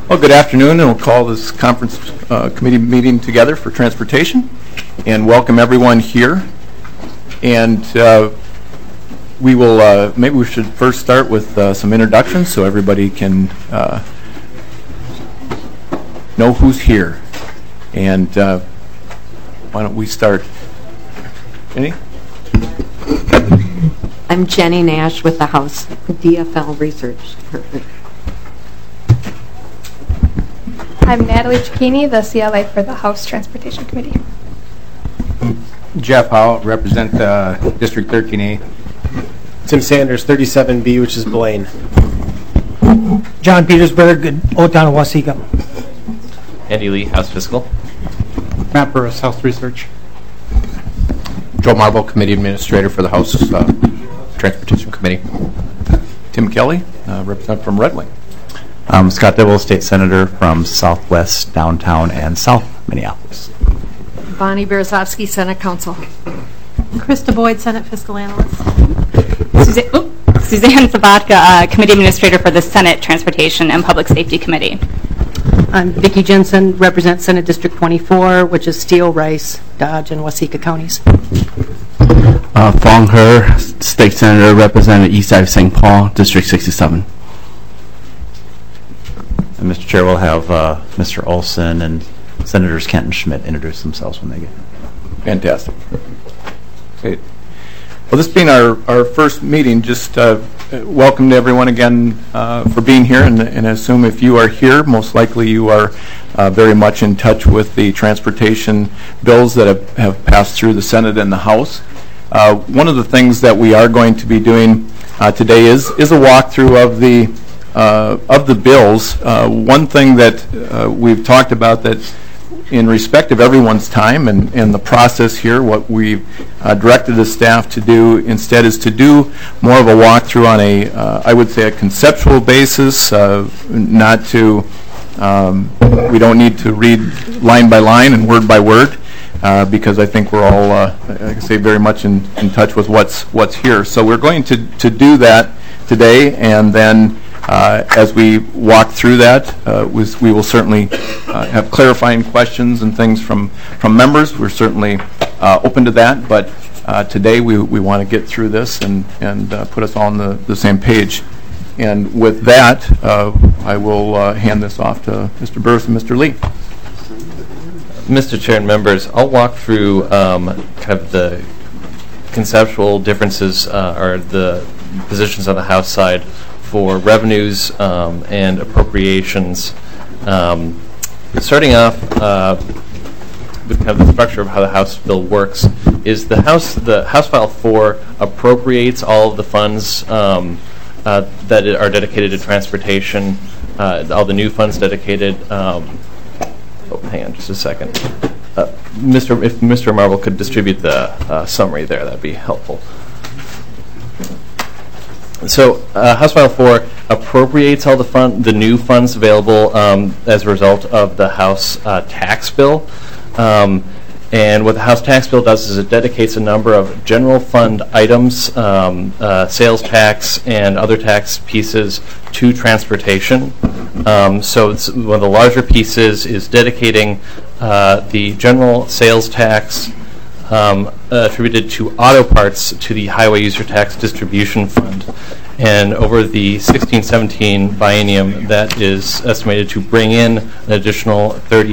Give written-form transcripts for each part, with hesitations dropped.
Well, good afternoon, and we'll call this conference committee meeting together for transportation, and welcome everyone here. And we will maybe we should first start with some introductions so everybody can know who's here. And why don't we start? Jenny? I'm Jenny Nash with the House DFL Research Department. I'm Natalie Cicchini, the CLA for the House Transportation Committee. Jeff Howell, represent District 13A. Tim Sanders, 37B, which is Blaine. John Petersburg, Old Town of Waseca. Andy Lee, House Fiscal. Matt Burris, House Research. Joe Marble, Committee Administrator for the House Transportation Committee. Tim Kelly, representative from Red Wing. Scott Dibble, State Senator from Southwest, Downtown, and South Minneapolis. Bonnie Berezovsky, Senate Counsel. Krista Boyd, Senate Fiscal Analyst. Suzanne Sabatka, Committee Administrator for the Senate Transportation and Public Safety Committee. I'm Vicki Jensen, represent Senate District 24, which is Steele, Rice, Dodge, and Waseca counties. Fong He, State Senator, represented East Side of St. Paul, District 67. And Mr. Chair, we'll have Mr. Olson and Senators Kent and Schmidt introduce themselves when they get here. Fantastic. Okay. Well, this being our first meeting, just welcome to everyone again for being here, and I assume if you are here, most likely you are very much in touch with the transportation bills that have passed through the Senate and the House. One of the things that we are going to be doing today is a walkthrough of the bills. One thing that we've talked about that in respect of everyone's time and the process here, what we've directed the staff to do instead is to do more of a walkthrough on I would say a conceptual basis, not to, we don't need to read line by line and word by word, because I think we're all, like I say, very much in touch with what's here. So we're going to do that today, and then as we walk through that, we will certainly have clarifying questions and things from members. We're certainly open to that, but today we want to get through this and put us all on the same page. And with that, I will hand this off to Mr. Burris and Mr. Lee. Mr. Chair and members, I'll walk through kind of the conceptual differences or the positions on the House side for revenues and appropriations. Starting off with kind of the structure of how the House bill works is the House File 4 appropriates all of the funds that are dedicated to transportation, all the new funds dedicated. Hang on just a second. If Mr. Marble could distribute the summary there, that'd be helpful. So House File 4 appropriates all the new funds available as a result of the House tax bill. And what the House tax bill does is it dedicates a number of general fund items, sales tax and other tax pieces, to transportation. So it's one of the larger pieces is dedicating the general sales tax attributed to auto parts to the Highway User Tax Distribution Fund. And over the 16-17 biennium, that is estimated to bring in an additional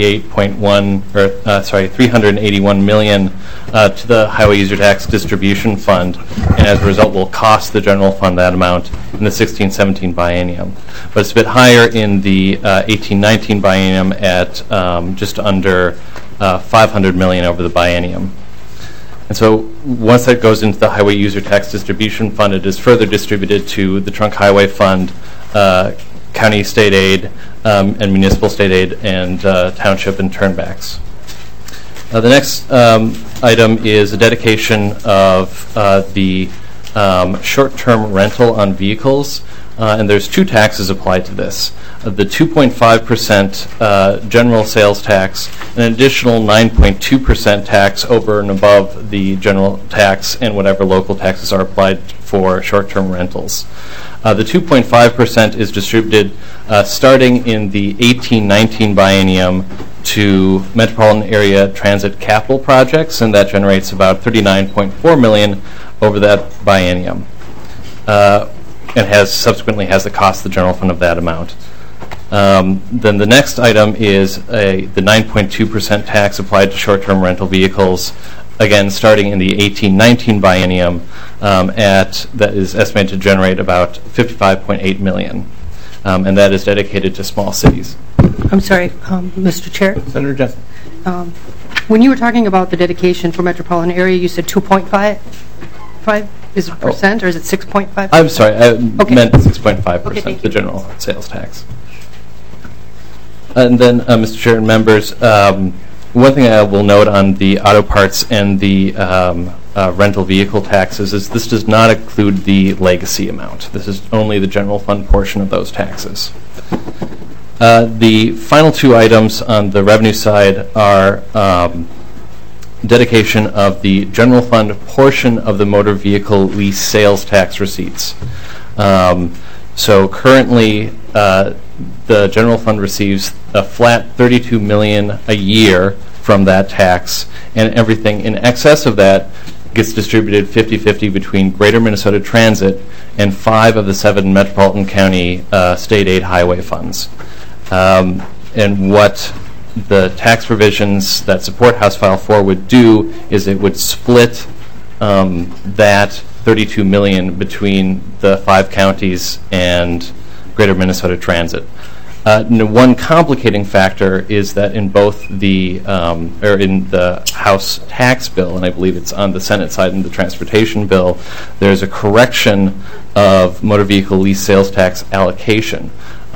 381 million to the Highway User Tax Distribution Fund, and as a result will cost the general fund that amount in the 16-17 biennium. But it's a bit higher in the 18-19 biennium at just under 500 million over the biennium. And so once that goes into the Highway User Tax Distribution Fund, it is further distributed to the Trunk Highway Fund, county state aid, and municipal state aid, and township and turnbacks. The next item is a dedication of the short-term rental on vehicles, and there's two taxes applied to this. The 2.5% general sales tax, an additional 9.2% tax over and above the general tax, and whatever local taxes are applied for short-term rentals. The 2.5% is distributed starting in the 18-19 biennium to metropolitan area transit capital projects, and that generates about $39.4 million over that biennium, and subsequently has the cost of the general fund of that amount. Then the next item is the 9.2% tax applied to short-term rental vehicles, again starting in the 18-19 biennium, that is estimated to generate about $55.8 million, and that is dedicated to small cities. I'm sorry, Mr. Chair. Senator Jensen. When you were talking about the dedication for metropolitan area, you said 2.5 is it percent, or is it 6.5? I'm sorry, I meant 6.5%, Okay, the general sales tax. And then, Mr. Chair and members, one thing I will note on the auto parts and the rental vehicle taxes is this does not include the legacy amount. This is only the general fund portion of those taxes. The final two items on the revenue side are dedication of the general fund portion of the motor vehicle lease sales tax receipts. So currently, the general fund receives a flat $32 million a year from that tax, and everything in excess of that gets distributed 50-50 between Greater Minnesota Transit and 5 of the 7 metropolitan county state aid highway funds. And what the tax provisions that support House File 4 would do is it would split that $32 million between the 5 counties and Greater Minnesota Transit. One complicating factor is that in both the in the House tax bill, and I believe it's on the Senate side in the transportation bill, there's a correction of motor vehicle lease sales tax allocation.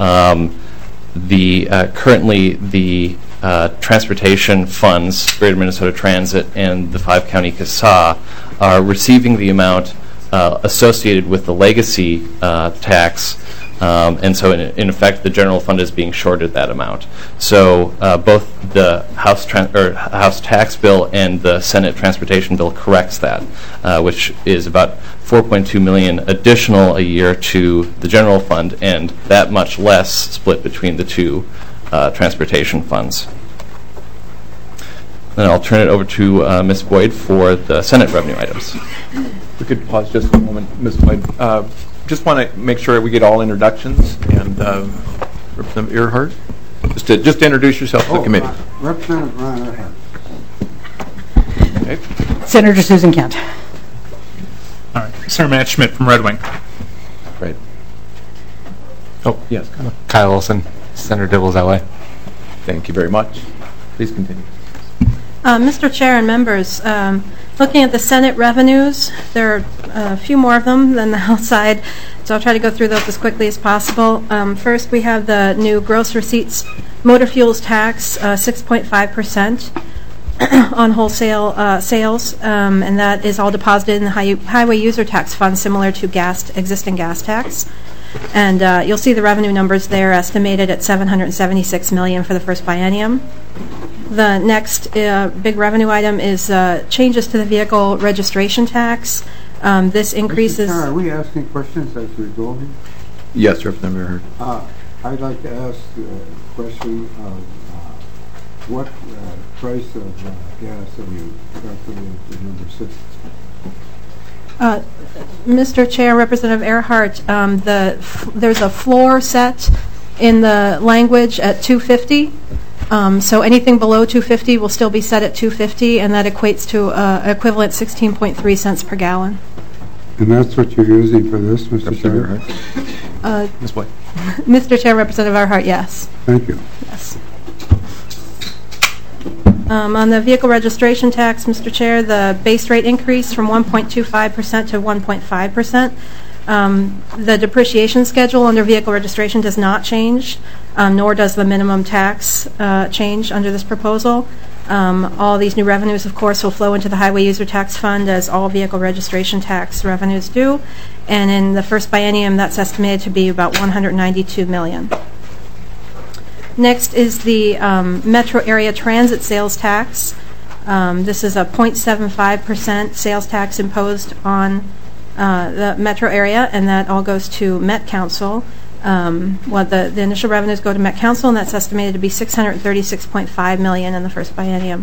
Currently the transportation funds, Greater Minnesota Transit and the 5 county CASA, are receiving the amount associated with the legacy tax. And so, in effect, the general fund is being shorted that amount. So, both the House tax bill and the Senate transportation bill corrects that, which is about $4.2 million additional a year to the general fund, and that much less split between the two transportation funds. Then I'll turn it over to Ms. Boyd for the Senate revenue items. We could pause just a moment, Ms. Boyd. Just want to make sure we get all introductions, and Representative Earhart, just introduce yourself to the committee. Representative Ron Earhart. Okay. Senator Susan Kent. All right, Senator Matt Schmidt from Red Wing. Right. Oh, yes. Kyle Olson, Senator Dibbles, LA. Thank you very much. Please continue. Mr. Chair and members, looking at the Senate revenues, there are a few more of them than the House side, so I'll try to go through those as quickly as possible. First, we have the new gross receipts motor fuels tax, 6.5% on wholesale sales, and that is all deposited in the highway user tax fund, similar to existing gas tax. And you'll see the revenue numbers there estimated at $776 million for the first biennium. The next big revenue item is changes to the vehicle registration tax. This increases... Mr. Chair, are we asking questions as we go here? Yes, Representative Earhart. I'd like to ask a question of what price of gas are you calculating for number 6? Mr. Chair, Representative Earhart, there's a floor set in the language at $2.50. So anything below $2.50 will still be set at $2.50, and that equates to equivalent 16.3 cents per gallon. And that's what you're using for this, Mr. Chair? Ms. Boyd. Mr. Chair, Representative Earhart, yes. Thank you. Yes. On the vehicle registration tax, Mr. Chair, the base rate increased from 1.25% to 1.5%. The depreciation schedule under vehicle registration does not change, nor does the minimum tax change under this proposal. All these new revenues, of course, will flow into the Highway User Tax Fund, as all vehicle registration tax revenues do. And in the first biennium, that's estimated to be about $192 million. Next is the Metro Area Transit Sales Tax. This is a 0.75% sales tax imposed on the metro area, and that all goes to Met Council. The initial revenues go to Met Council, and that's estimated to be $636.5 million in the first biennium.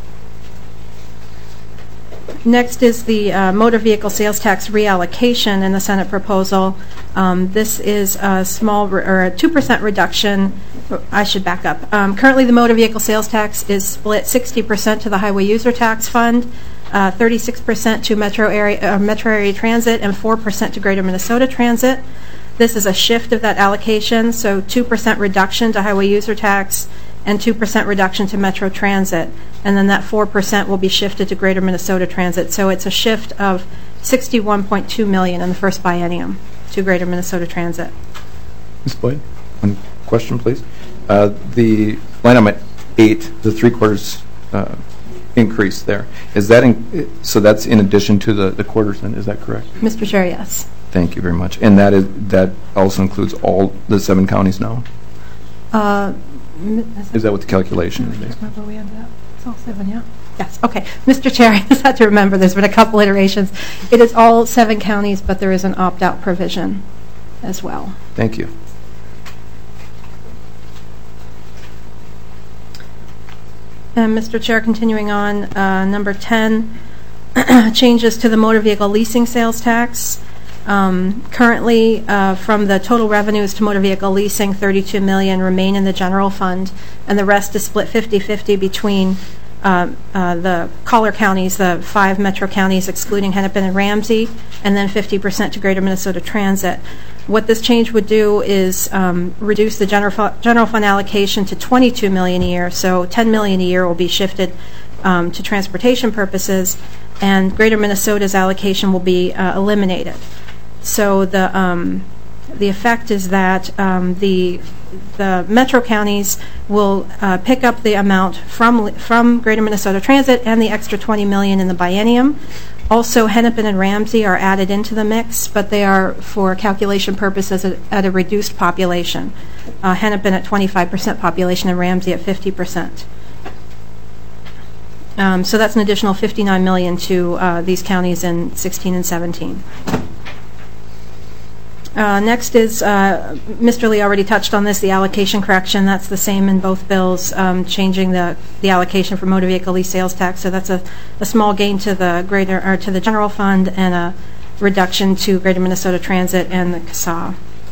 Next is the motor vehicle sales tax reallocation in the Senate proposal. This is a small or a 2% reduction. I should back up. Currently, the motor vehicle sales tax is split 60% to the Highway User Tax Fund, 36% to Metro Area Transit, and 4% to Greater Minnesota Transit. This is a shift of that allocation, so 2% reduction to Highway User Tax and 2% reduction to Metro Transit. And then that 4% will be shifted to Greater Minnesota Transit. So it's a shift of $61.2 million in the first biennium to Greater Minnesota Transit. Ms. Boyd, one question, please. The line item 8, the 3/4 increase there, is that so that's in addition to the quarters, then, is that correct? Mr. Chair, yes. Thank you very much. And that also includes all the 7 counties now? Is that what the calculation is? It's all 7, yeah. Yes, okay. Mr. Chair, I just had to remember there's been a couple iterations. It is all 7 counties, but there is an opt-out provision as well. Thank you. And Mr. Chair, continuing on, number 10, changes to the motor vehicle leasing sales tax. Currently, from the total revenues to motor vehicle leasing, $32 million remain in the general fund, and the rest is split 50-50 between the caller counties, the 5 metro counties excluding Hennepin and Ramsey, and then 50% to Greater Minnesota Transit. What this change would do is reduce the general fund allocation to $22 million a year, so $10 million a year will be shifted to transportation purposes, and Greater Minnesota's allocation will be eliminated. So the effect is that the metro counties will pick up the amount from Greater Minnesota Transit and the extra $20 million in the biennium. Also, Hennepin and Ramsey are added into the mix, but they are, for calculation purposes, at a reduced population. Hennepin at 25% population and Ramsey at 50%. So that's an additional $59 million to these counties in 16 and 17. Next is, Mr. Lee already touched on this, the allocation correction. That's the same in both bills, changing the allocation for motor vehicle lease sales tax. So that's a small gain to the general fund and a reduction to Greater Minnesota Transit and the CSAH.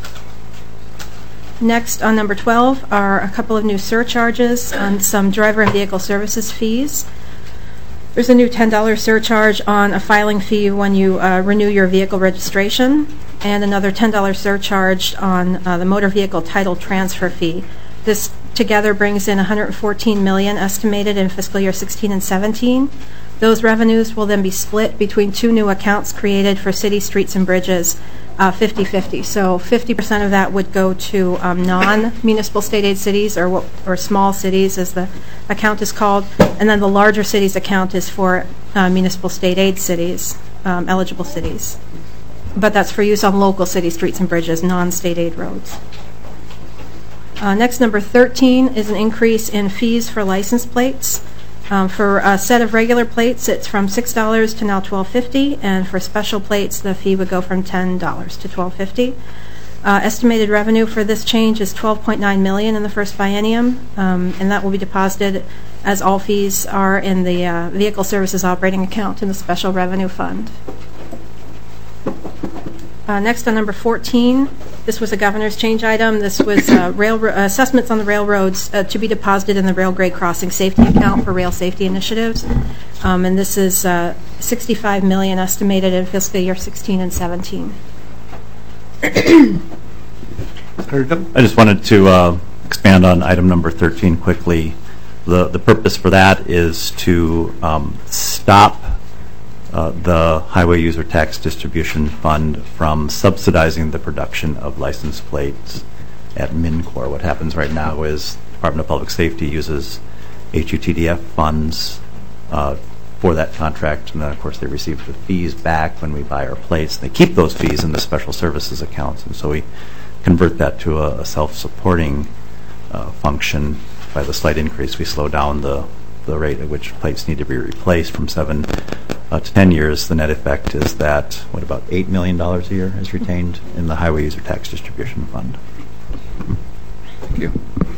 Next, on number 12, are a couple of new surcharges on some driver and vehicle services fees. There's a new $10 surcharge on a filing fee when you renew your vehicle registration, and another $10 surcharge on the motor vehicle title transfer fee. This together brings in $114 million estimated in fiscal year 16 and 17. Those revenues will then be split between 2 new accounts created for city, streets, and bridges, 50-50. So 50% of that would go to non-municipal state aid cities, or small cities as the account is called, and then the larger cities account is for municipal state aid cities, eligible cities. But that's for use on local city streets and bridges, non-state aid roads. Next, number 13 is an increase in fees for license plates. For a set of regular plates, it's from $6 to now $12.50, and for special plates, the fee would go from $10 to $12.50. Estimated revenue for this change is $12.9 million in the first biennium, and that will be deposited, as all fees are, in the Vehicle Services Operating Account in the Special Revenue Fund. Next, on number 14, this was a governor's change item. This was assessments on the railroads to be deposited in the Rail Grade Crossing Safety Account for rail safety initiatives. And this is $65 million estimated in fiscal year 16 and 17. I just wanted to expand on item number 13 quickly. The purpose for that is to stop the Highway User Tax Distribution Fund from subsidizing the production of license plates at MnCOR. What happens right now is the Department of Public Safety uses HUTDF funds for that contract, and then of course they receive the fees back when we buy our plates. They keep those fees in the special services accounts, and so we convert that to a self-supporting function. By the slight increase, we slow down the rate at which plates need to be replaced from 7 to 10 years, the net effect is that, about $8 million a year is retained in the Highway User Tax Distribution Fund. Thank you.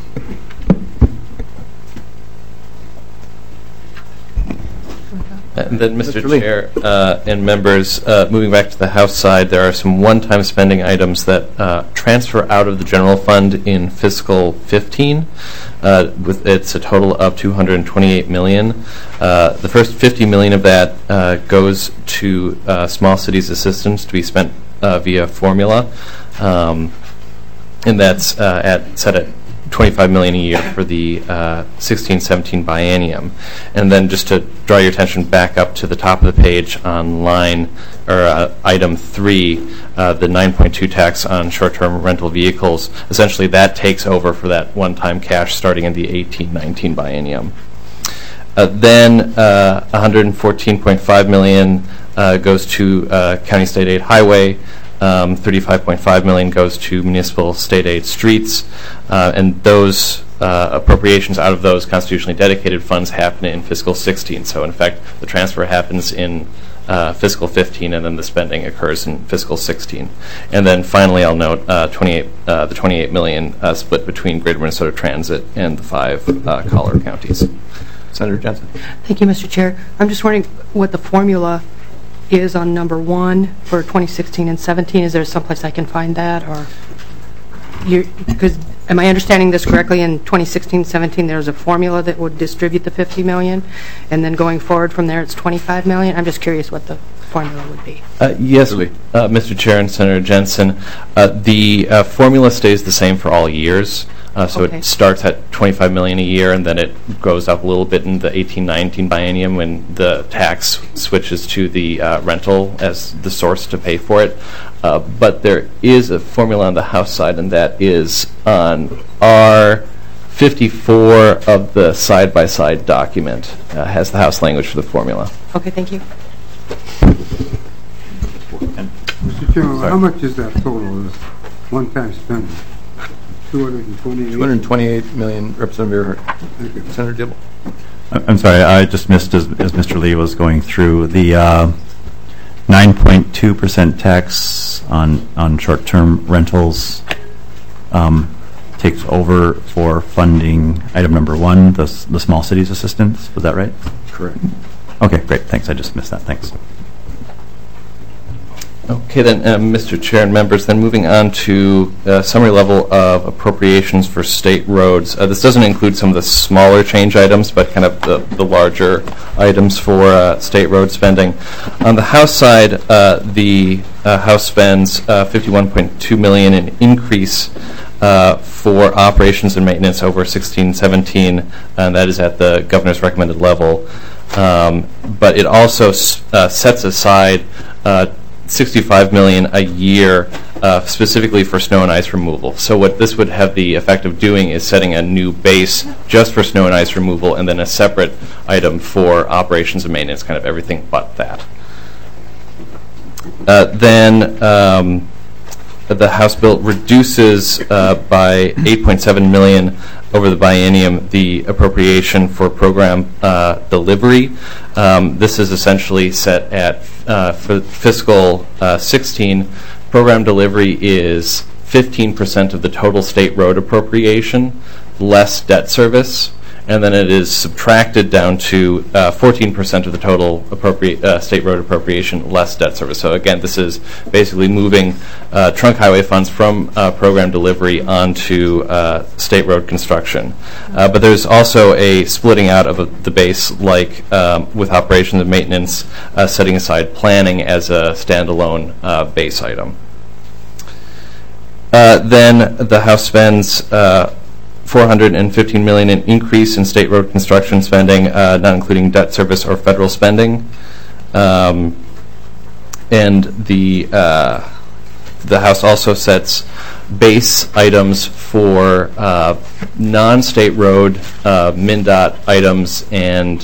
And then, Mr. Chair and members, moving back to the House side, there are some one-time spending items that transfer out of the general fund in fiscal 15. It's a total of $228 million. The first $50 million of that goes to small cities assistance to be spent via formula, and that's set at $25 million a year for the 16-17 biennium. And then just to draw your attention back up to the top of the page on line, or item 3, the 9.2 tax on short-term rental vehicles, essentially that takes over for that one-time cash starting in the 18-19 biennium. Then $114.5 million goes to county state aid highway. $35.5 million goes to municipal state aid streets, and those appropriations out of those constitutionally dedicated funds happen in fiscal 16. So in effect, the transfer happens in fiscal 15, and then the spending occurs in fiscal 16. And then finally, I'll note the $28 million split between Greater Minnesota Transit and the 5 collar counties. Senator Jensen. Thank you, Mr. Chair. I'm just wondering what the formula is on number 1 for 2016 and 17. Is there someplace I can find that, or because am I understanding this correctly? In 2016-17, there's a formula that would distribute the $50 million, and then going forward from there, it's $25 million. I'm just curious what the formula would be. Yes, Mr. Chair and Senator Jensen, the formula stays the same for all years. So Okay. It starts at $25 million a year, and then it goes up a little bit in the 18-19 biennium when the tax switches to the rental as the source to pay for it. But there is a formula on the House side, and that is on R54 of the side-by-side document. Has the House language for the formula. Okay, thank you. Mr. Chairman, how much is that total, this one-time spending? 228 million, Representative Earhart. Thank you. Senator Dibble. I'm sorry, I just missed as Mr. Lee was going through the 9.2% tax on short-term rentals takes over for funding item number 1, the small cities assistance. Was that right? Correct. Okay, great. Thanks. I just missed that. Thanks. Okay, then, Mr. Chair and members, then moving on to summary level of appropriations for state roads. This doesn't include some of the smaller change items, but kind of the larger items for state road spending. On the House side, the House spends $51.2 million in increase for operations and maintenance over 16-17, and that is at the governor's recommended level. But it also sets aside $65 million a year specifically for snow and ice removal. So what this would have the effect of doing is setting a new base just for snow and ice removal, and then a separate item for operations and maintenance, kind of everything but that. Then the House bill reduces by $8.7 million over the biennium the appropriation for program delivery. This is essentially set at, for fiscal 16, program delivery is 15% of the total state road appropriation, less debt service, and then it is subtracted down to 14% of the total state road appropriation, less debt service. So again, this is basically moving trunk highway funds from program delivery onto state road construction. But there's also a splitting out of the base, like with operations and maintenance, setting aside planning as a standalone base item. Then the House spends $415 million in increase in state road construction spending, not including debt service or federal spending. And the House also sets base items for non-state road MnDOT items and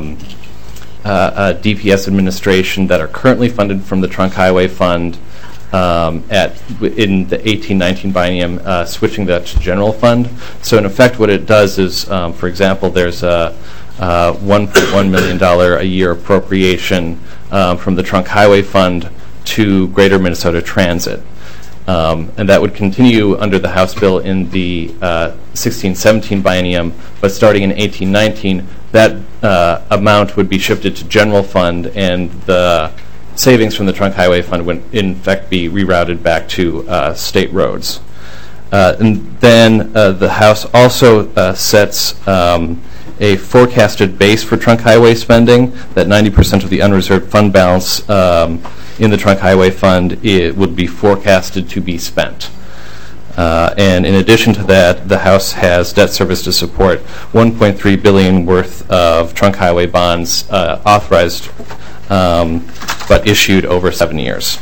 DPS administration that are currently funded from the Trunk Highway Fund in the 18-19 biennium, switching that to general fund. So in effect, what it does is, for example, there's a $1.1 million a year appropriation from the Trunk Highway Fund to Greater Minnesota Transit. And that would continue under the House bill in the 16-17 biennium, but starting in 18-19, that amount would be shifted to general fund, and the savings from the Trunk Highway Fund would in fact be rerouted back to state roads. And then the House also sets a forecasted base for trunk highway spending, that 90% of the unreserved fund balance in the Trunk Highway Fund would be forecasted to be spent. And in addition to that, the House has debt service to support $1.3 billion worth of trunk highway bonds authorized but issued over 7 years.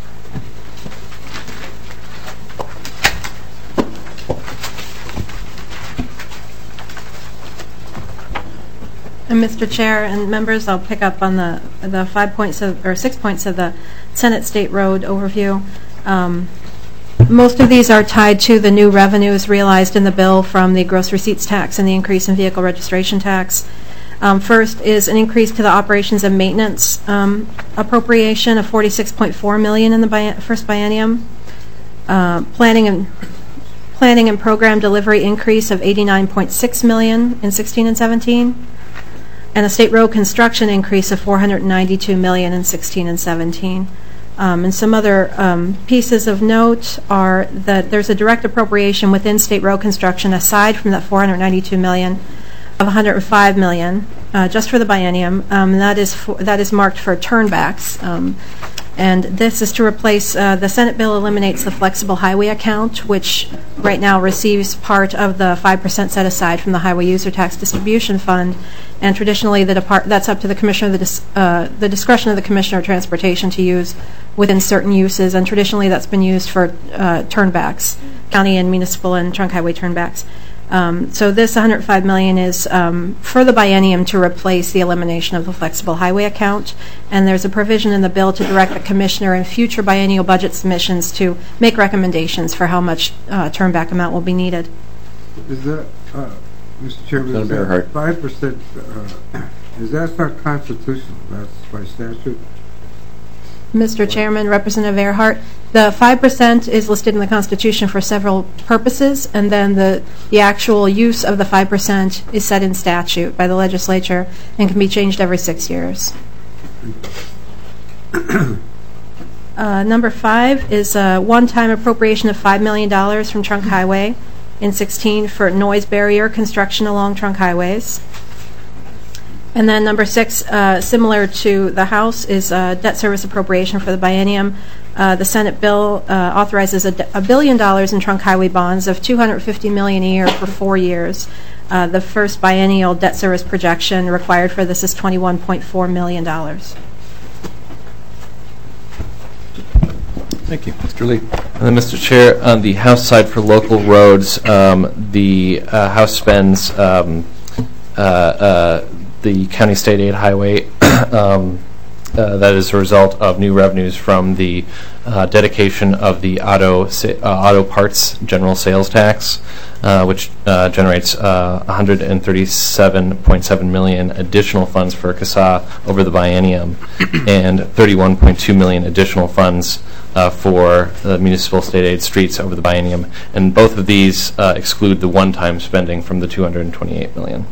And Mr. Chair and members, I'll pick up on the 5 points or 6 points of the Senate State Road overview. Most of these are tied to the new revenues realized in the bill from the gross receipts tax and the increase in vehicle registration tax. First is an increase to the operations and maintenance appropriation of $46.4 million in the first biennium. Planning and program delivery increase of $89.6 million in 16 and 17. And a state road construction increase of $492 million in 16 and 17. And some other pieces of note are that there's a direct appropriation within state road construction aside from that $492 million of $105 million just for the biennium. That is marked for turnbacks. And this is to replace, the Senate bill eliminates the flexible highway account, which right now receives part of the 5% set aside from the Highway User Tax Distribution Fund. And traditionally, that's up to the Commissioner, the discretion of the Commissioner of Transportation to use within certain uses. And traditionally, that's been used for turnbacks, county and municipal and trunk highway turnbacks. So this $105 million is for the biennium to replace the elimination of the flexible highway account, and there's a provision in the bill to direct the Commissioner in future biennial budget submissions to make recommendations for how much turnback amount will be needed. Is that, Mr. Chairman, is that 5%, is that not constitutional? That's by statute? Mr. Chairman, Representative Earhart, the 5% is listed in the Constitution for several purposes, and then the actual use of the 5% is set in statute by the legislature and can be changed every 6 years. Number 5 is a one-time appropriation of $5 million from Trunk Highway in 16 for noise barrier construction along trunk highways. And then number 6, similar to the House, is debt service appropriation for the biennium. The Senate bill authorizes $1 billion in trunk highway bonds of $250 million a year for 4 years. The first biennial debt service projection required for this is $21.4 million. Thank you. Mr. Lee. And then, Mr. Chair, on the House side for local roads, the House spends the county state aid highway that is a result of new revenues from the dedication of the auto parts general sales tax, which generates $137.7 million additional funds for CASA over the biennium, and $31.2 million additional funds for the municipal state aid streets over the biennium. And both of these exclude the one-time spending from the $228 million.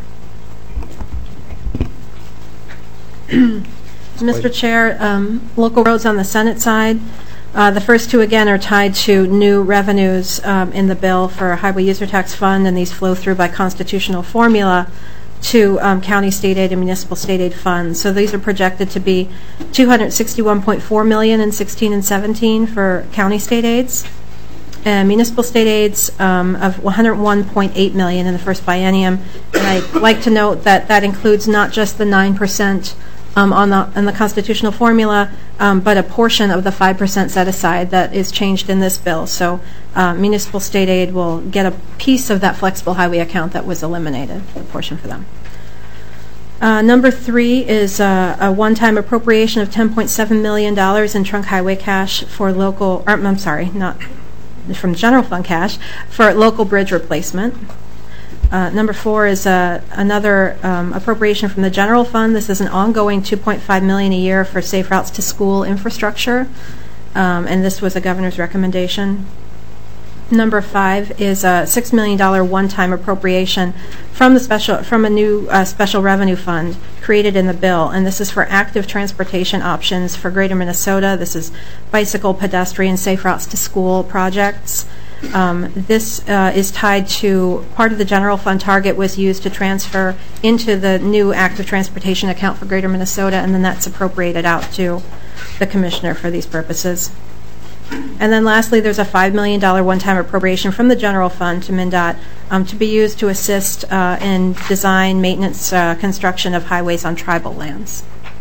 Mr. Chair, local roads on the Senate side, the first two again are tied to new revenues in the bill for Highway User Tax Fund, and these flow through by constitutional formula to county state aid and municipal state aid funds. So these are projected to be $261.4 million in 16 and 17 for county state aids, and municipal state aids of $101.8 million in the first biennium. And I'd like to note that that includes not just the 9% on the constitutional formula, but a portion of the 5% set aside that is changed in this bill. So municipal state aid will get a piece of that flexible highway account that was eliminated, a portion for them. Number 3 is a one-time appropriation of $10.7 million in trunk highway cash for local, I'm sorry, not from general fund cash, for local bridge replacement. Number 4 is another appropriation from the general fund. This is an ongoing $2.5 million a year for Safe Routes to School infrastructure, and this was a governor's recommendation. Number 5 is a $6 million one-time appropriation from a new special revenue fund created in the bill, and this is for active transportation options for Greater Minnesota. This is bicycle, pedestrian, Safe Routes to School projects. This is tied to part of the general fund target was used to transfer into the new active transportation account for Greater Minnesota, and then that's appropriated out to the commissioner for these purposes. And then lastly, there's a $5 million one-time appropriation from the general fund to MnDOT to be used to assist in design, maintenance, construction of highways on tribal lands.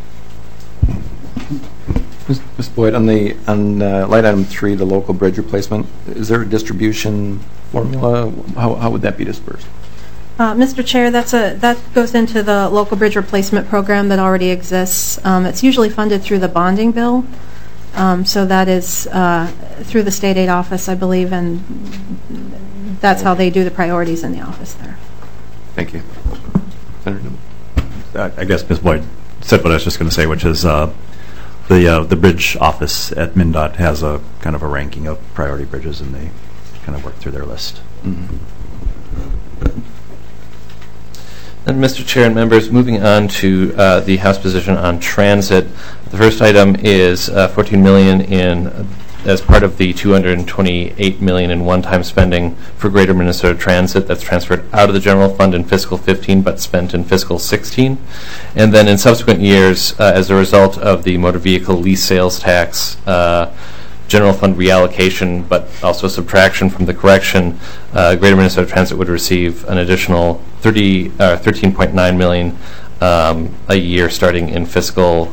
Ms. Boyd, on line item 3, the local bridge replacement, is there a distribution formula? How would that be dispersed? Mr. Chair, that goes into the local bridge replacement program that already exists. It's usually funded through the bonding bill. So that is through the state aid office, I believe, and that's how they do the priorities in the office there. Thank you. Senator I guess Ms. Boyd said what I was just going to say, which is the bridge office at MnDOT has a kind of a ranking of priority bridges, and they kind of work through their list. Mm-hmm. And Mr. Chair and members, moving on to the House position on transit. The first item is $14 million as part of the $228 million in one-time spending for Greater Minnesota Transit that's transferred out of the general fund in fiscal 15 but spent in fiscal 16. And then in subsequent years, as a result of the motor vehicle lease sales tax, general fund reallocation, but also subtraction from the correction, Greater Minnesota Transit would receive an additional $13.9 million a year starting in fiscal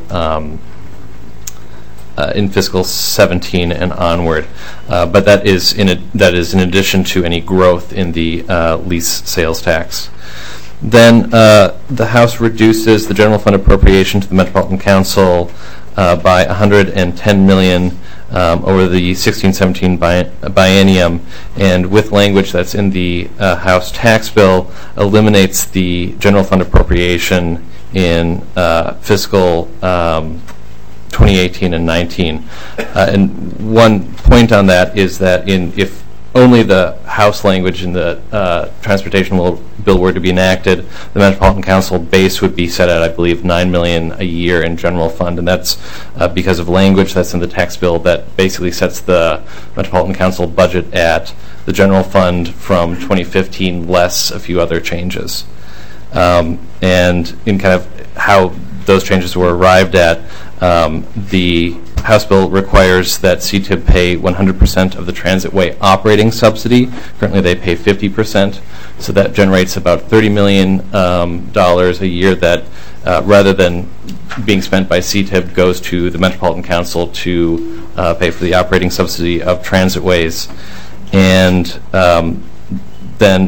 17 and onward. But that is in addition to any growth in the lease sales tax. Then the House reduces the general fund appropriation to the Metropolitan Council by $110 million over the 16-17 biennium, and with language that's in the House tax bill, eliminates the general fund appropriation in fiscal 2018 and 19. And one point on that is that if only the House language in the transportation bill were to be enacted, the Metropolitan Council base would be set at, I believe, $9 million a year in general fund, and that's because of language that's in the tax bill that basically sets the Metropolitan Council budget at the general fund from 2015 less a few other changes. And in kind of how those changes were arrived at, the House bill requires that CTIB pay 100% of the Transitway operating subsidy. Currently they pay 50%, so that generates about $30 million a year that, rather than being spent by CTIB, goes to the Metropolitan Council to pay for the operating subsidy of Transitways. And then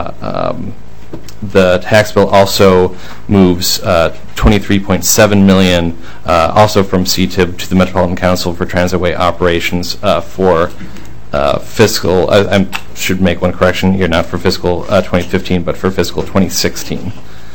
the tax bill also moves $23.7 million also from CTIB to the Metropolitan Council for Transitway operations for fiscal, I should make one correction here, not for fiscal 2015, but for fiscal 2016.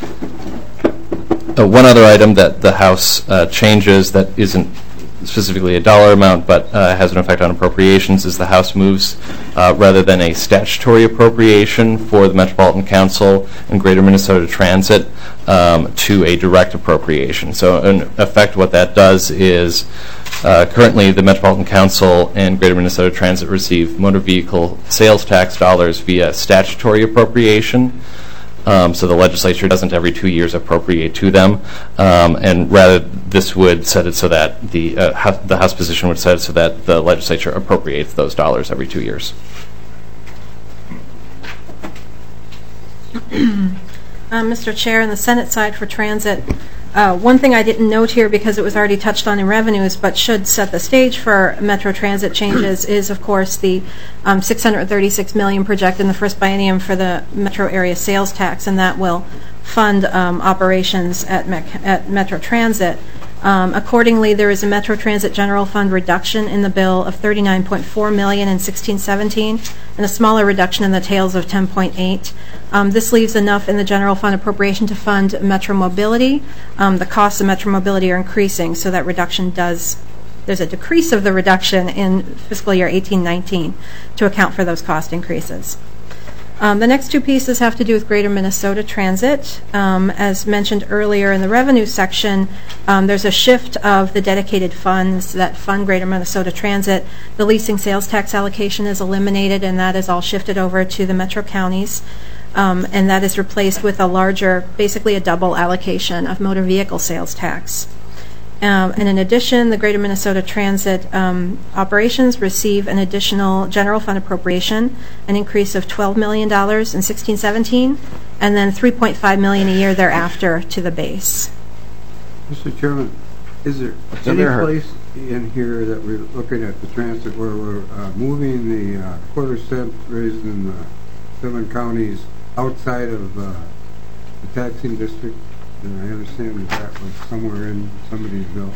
One other item that the House changes that isn't specifically a dollar amount but has an effect on appropriations is the House moves, rather than a statutory appropriation for the Metropolitan Council and Greater Minnesota Transit, to a direct appropriation. So in effect what that does is currently the Metropolitan Council and Greater Minnesota Transit receive motor vehicle sales tax dollars via statutory appropriation. So the legislature doesn't every 2 years appropriate to them, and rather this would set it so that the House position would set it so that the legislature appropriates those dollars every 2 years. Mr. Chair, on the Senate side for transit, one thing I didn't note here because it was already touched on in revenues but should set the stage for Metro Transit changes is, of course, the $636 million projected in the first biennium for the metro area sales tax, and that will fund operations at Metro Transit. Accordingly, there is a Metro Transit General Fund reduction in the bill of $39.4 million in 16-17 and a smaller reduction in the tails of 10.8. This leaves enough in the general fund appropriation to fund Metro Mobility. The costs of Metro Mobility are increasing, so that reduction there's a decrease of the reduction in fiscal year 18-19 to account for those cost increases. The next two pieces have to do with Greater Minnesota Transit. As mentioned earlier in the revenue section, there's a shift of the dedicated funds that fund Greater Minnesota Transit. The leasing sales tax allocation is eliminated, and that is all shifted over to the metro counties. And that is replaced with a larger, basically a double allocation of motor vehicle sales tax. And in addition, the Greater Minnesota Transit operations receive an additional general fund appropriation, an increase of $12 million in 16-17, and then $3.5 million a year thereafter to the base. Mr. Chairman, is there any place in here that we're looking at the transit where we're moving the quarter-cent raise in the 7 counties outside of the taxing district? And I understand that was somewhere in somebody's bill.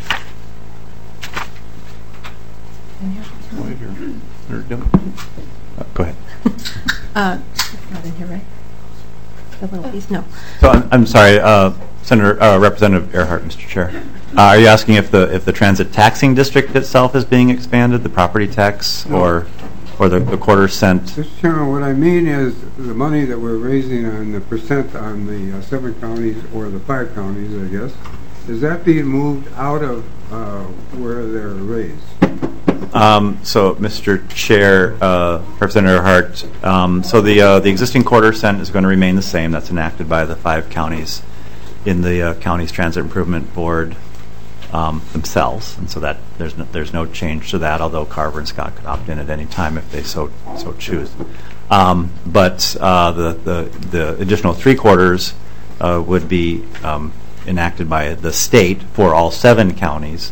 Go ahead. Not in here, right? The little piece? No. So I'm sorry, Representative Earhart, Mr. Chair. Are you asking if the transit taxing district itself is being expanded, the property tax, or the quarter-cent? Mr. Chairman, what I mean is the money that we're raising on the percent on the 7 counties or the 5 counties, I guess, is that being moved out of where they're raised? So, Mr. Chair, Representative Earhart, so the existing quarter-cent is going to remain the same. That's enacted by the 5 counties in the County's Transit Improvement Board themselves, and so that there's no change to that, although Carver and Scott could opt in at any time if they so choose. But the additional 3 quarters would be enacted by the state for all 7 counties.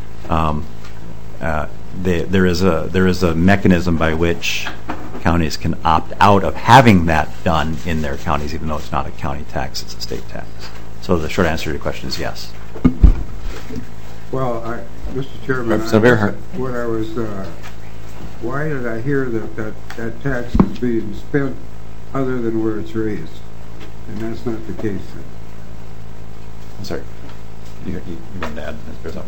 There is a mechanism by which counties can opt out of having that done in their counties, even though it's not a county tax, it's a state tax. So the short answer to your question is yes. Well, Mr. Chairman, why did I hear that tax is being spent other than where it's raised? And that's not the case. I'm sorry. You want to add?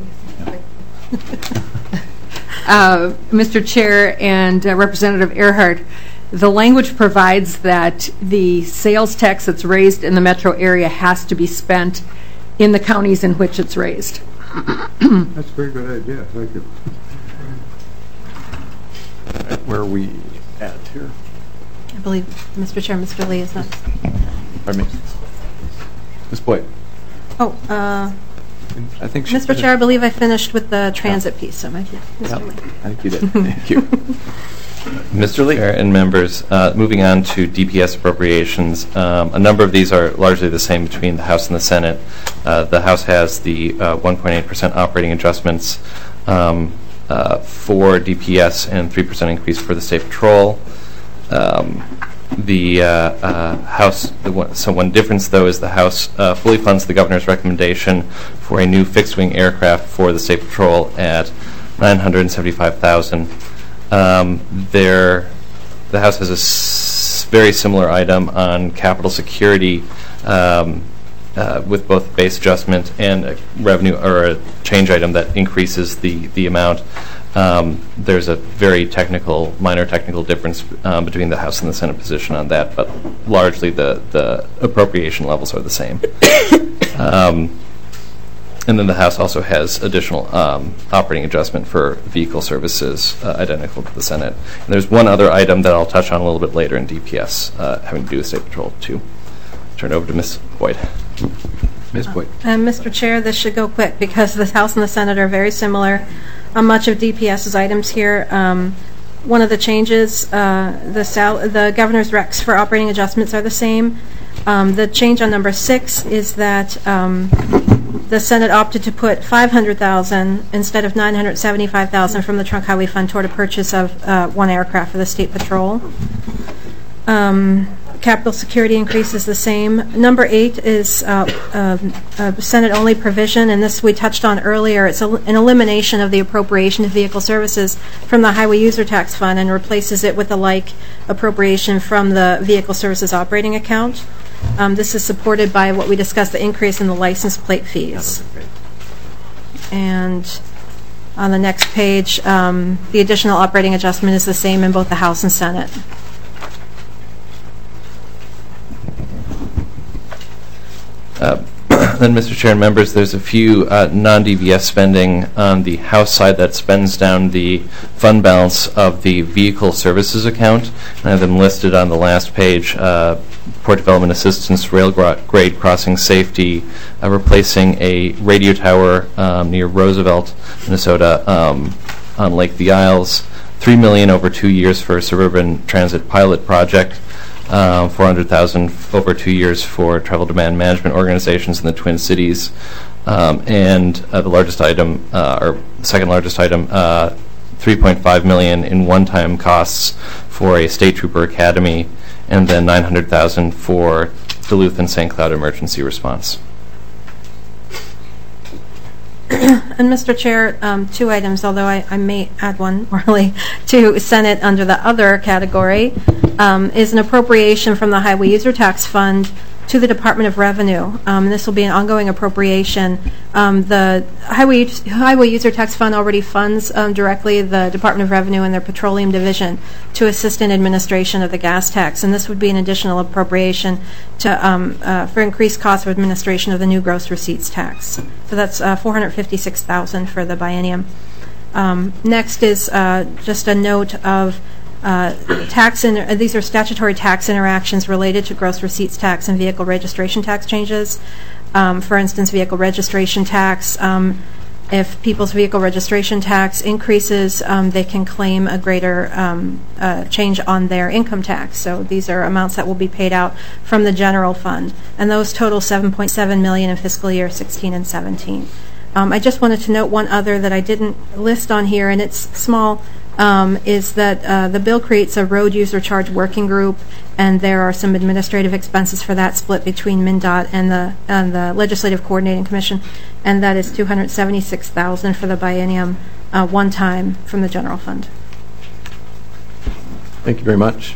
Mr. Chair and Representative Earhart, the language provides that the sales tax that's raised in the metro area has to be spent in the counties in which it's raised. That's a very good idea. Thank you. Where are we at here? I believe, Mr. Chair, Mr. Lee is next. Pardon me. Ms. Boyd. Oh, I think Mr. Chair, I believe I finished with the transit piece, so Mr. Lee. I think you did. Thank you. Mr. Lee and members, moving on to DPS appropriations. A number of these are largely the same between the House and the Senate. The House has the 1.8% operating adjustments for DPS and 3% increase for the State Patrol. The House, so one difference though is the House fully funds the governor's recommendation for a new fixed-wing aircraft for the State Patrol at $975,000. The House has a very similar item on capital security with both base adjustment and a revenue or a change item that increases the amount. There's a very minor technical difference between the House and the Senate position on that, but largely the appropriation levels are the same. And then the House also has additional operating adjustment for vehicle services identical to the Senate. And there's one other item that I'll touch on a little bit later in DPS having to do with State Patrol too. Turn it over to Ms. Boyd. Ms. Boyd. Mr. Chair, this should go quick because the House and the Senate are very similar on much of DPS's items here. One of the changes, the governor's recs for operating adjustments are the same. The change on number 6 is that the Senate opted to put $500,000 instead of $975,000 from the Trunk Highway Fund toward a purchase of 1 aircraft for the State Patrol. capital security increase is the same. Number 8 is a Senate-only provision, and this we touched on earlier. It's an elimination of the appropriation of vehicle services from the Highway User Tax Fund and replaces it with a like appropriation from the Vehicle Services Operating Account. This is supported by what we discussed, the increase in the license plate fees. And on the next page, the additional operating adjustment is the same in both the House and Senate. Then, Mr. Chair and members, there's a few non-DVS spending on the House side that spends down the fund balance of the Vehicle Services account. I have them listed on the last page. Port Development Assistance, Rail Grade Crossing Safety, replacing a radio tower near Roosevelt, Minnesota, on Lake the Isles. $3 million over 2 years for a suburban transit pilot project. $400,000 over 2 years for travel demand management organizations in the Twin Cities, and the largest item, or second largest item, $3.5 million in one-time costs for a state trooper academy, and then $900,000 for Duluth and St. Cloud emergency response. And Mr. Chair, 2 items, although I may add one orally to Senate under the other category, is an appropriation from the Highway User Tax Fund to the Department of Revenue. This will be an ongoing appropriation. The Highway User Tax Fund already funds directly the Department of Revenue and their Petroleum Division to assist in administration of the gas tax, and this would be an additional appropriation to for increased costs of administration of the new gross receipts tax. So that's $456,000 for the biennium. Next is just a note of these are statutory tax interactions related to gross receipts tax and vehicle registration tax changes. For instance, vehicle registration tax, if people's vehicle registration tax increases, they can claim a greater change on their income tax. So these are amounts that will be paid out from the general fund, and those total $7.7 million in fiscal year 16 and 17. I just wanted to note one other that I didn't list on here, and it's small. Is that the bill creates a road user charge working group, and there are some administrative expenses for that split between MnDOT and the Legislative Coordinating Commission, and that is $276,000 for the biennium, one time from the general fund. Thank you very much.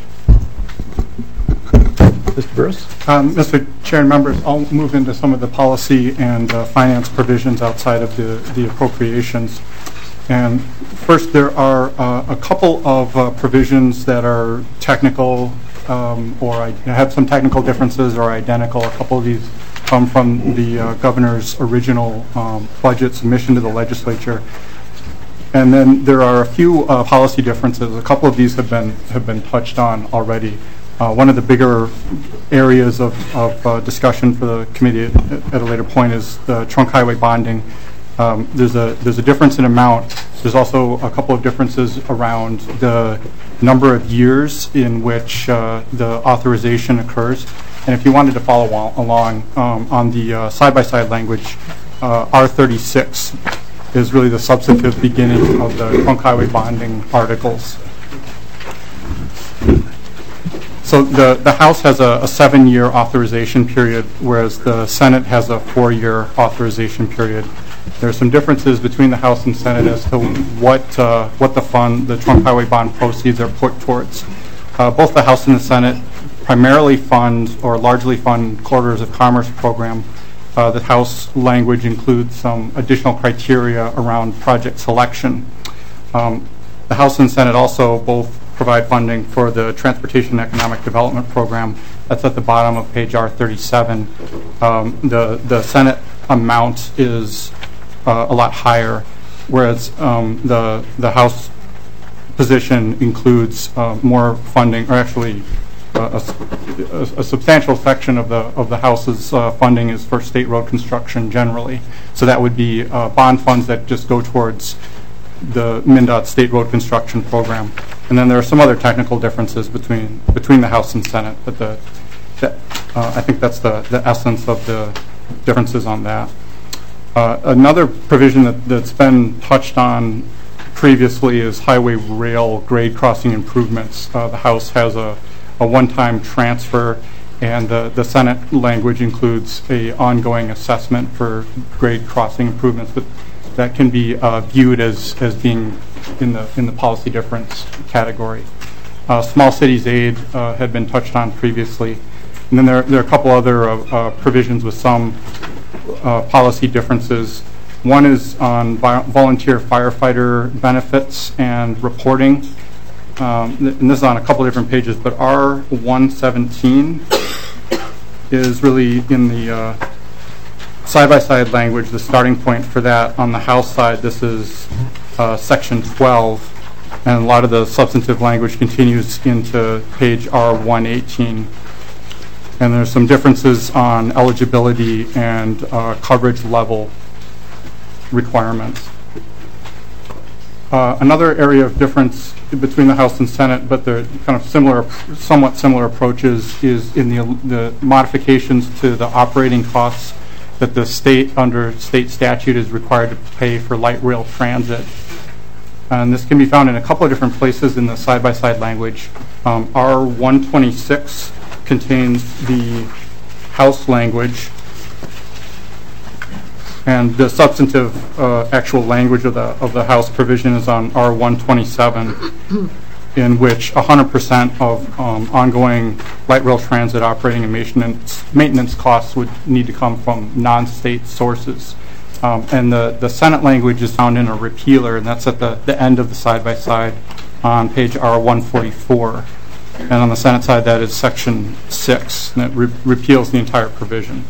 Mr. Burris? Mr. Chair and members, I'll move into some of the policy and finance provisions outside of the appropriations. And first, there are a couple of provisions that are technical or have some technical differences or identical. A couple of these come from the governor's original budget submission to the legislature. And then there are a few policy differences. A couple of these have been touched on already. One of the bigger areas of discussion for the committee at a later point is the trunk highway bonding. There's a difference in amount. There's also a couple of differences around the number of years in which the authorization occurs. And if you wanted to follow along on the side-by-side language, R36 is really the substantive beginning of the trunk highway bonding articles. So the House has a 7-year authorization period, whereas the Senate has a 4-year authorization period. There are some differences between the House and Senate as to what the fund, the trunk highway bond proceeds are put towards. Both the House and the Senate primarily fund or largely fund Corridors of Commerce program. The House language includes some additional criteria around project selection. The House and Senate also both provide funding for the Transportation Economic Development Program. That's at the bottom of page R37. The Senate amount is a lot higher, whereas the House position includes more funding, or actually a substantial section of the House's funding is for state road construction generally. So that would be bond funds that just go towards the MnDOT state road construction program. And then there are some other technical differences between the House and Senate, but I think that's the essence of the differences on that. Another provision that's been touched on previously is highway rail grade crossing improvements. The House has a one-time transfer, and the Senate language includes a ongoing assessment for grade crossing improvements, but that can be viewed as being in the policy difference category. Small cities aid had been touched on previously, and then there are a couple other provisions with some policy differences. One is on volunteer firefighter benefits and reporting. And this is on a couple different pages, but R117 is really in the side-by-side language, the starting point for that. On the House side, this is Section 12, and a lot of the substantive language continues into page R118. And there's some differences on eligibility and coverage level requirements. Another area of difference between the House and Senate, but they're kind of somewhat similar approaches, is in the modifications to the operating costs that the state, under state statute, is required to pay for light rail transit. And this can be found in a couple of different places in the side-by-side language. R126 contains the House language, and the substantive actual language of the House provision is on R127, in which 100% of ongoing light rail transit operating and maintenance costs would need to come from non-state sources. And the Senate language is found in a repealer, and that's at the end of the side-by-side on page R144. And on the Senate side, that is Section 6, and it repeals the entire provision.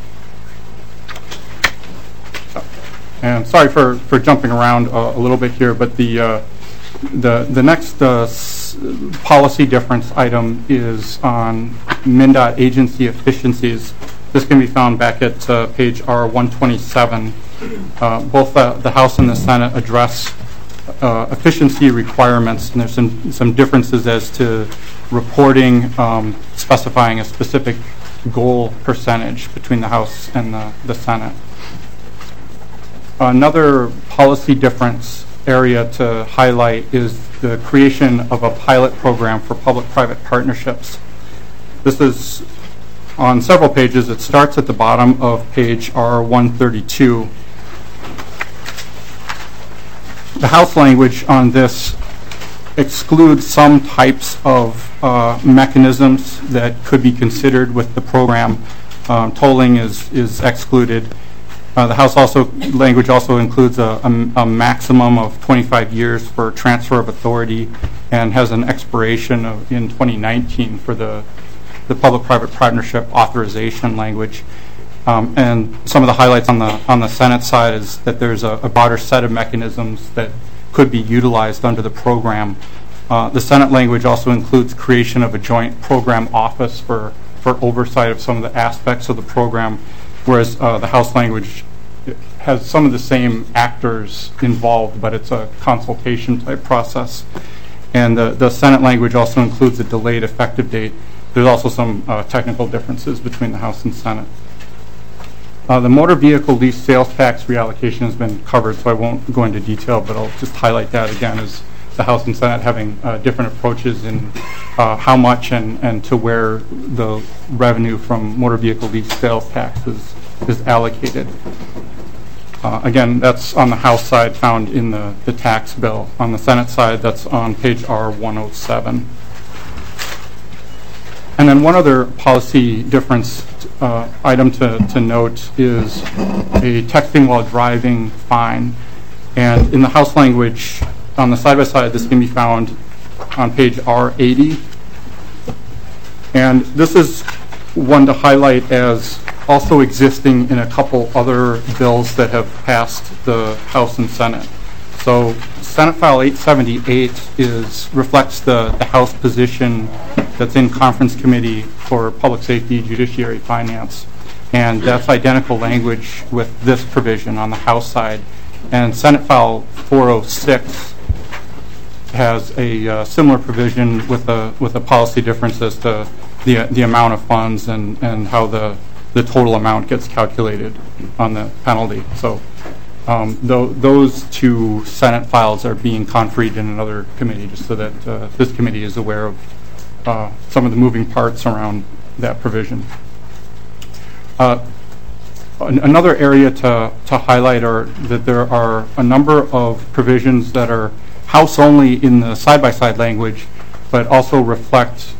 And sorry for jumping around a little bit here, but the next policy difference item is on MnDOT agency efficiencies. This can be found back at page R127. Both the House and the Senate address efficiency requirements, and there's some differences as to reporting, specifying a specific goal percentage between the House and the Senate. Another policy difference area to highlight is the creation of a pilot program for public-private partnerships. This is on several pages. It starts at the bottom of page R132. The House language on this excludes some types of mechanisms that could be considered with the program. Tolling is excluded. The House language also includes a maximum of 25 years for transfer of authority, and has an expiration in 2019 for the public-private partnership authorization language. And some of the highlights on the Senate side is that there's a broader set of mechanisms that could be utilized under the program. The Senate language also includes creation of a joint program office for oversight of some of the aspects of the program, whereas the House language has some of the same actors involved, but it's a consultation type process. And the Senate language also includes a delayed effective date. There's also some technical differences between the House and Senate. The motor vehicle lease sales tax reallocation has been covered, so I won't go into detail, but I'll just highlight that again as the House and Senate having different approaches in how much and to where the revenue from motor vehicle lease sales tax is allocated. Again, that's on the House side, found in the tax bill. On the Senate side, that's on page R107. And then one other policy difference item to note is a texting while driving fine. And in the House language, on the side-by-side, this can be found on page R80. And this is one to highlight as also existing in a couple other bills that have passed the House and Senate. So Senate File 878 reflects the House position that's in Conference Committee for Public Safety, Judiciary, Finance. And that's identical language with this provision on the House side. And Senate File 406 has a similar provision with a policy difference as to the amount of funds and how the total amount gets calculated on the penalty. So those two Senate files are being conferred in another committee, just so that this committee is aware of some of the moving parts around that provision. Another area to highlight are that there are a number of provisions that are House only in the side-by-side language, but also reflect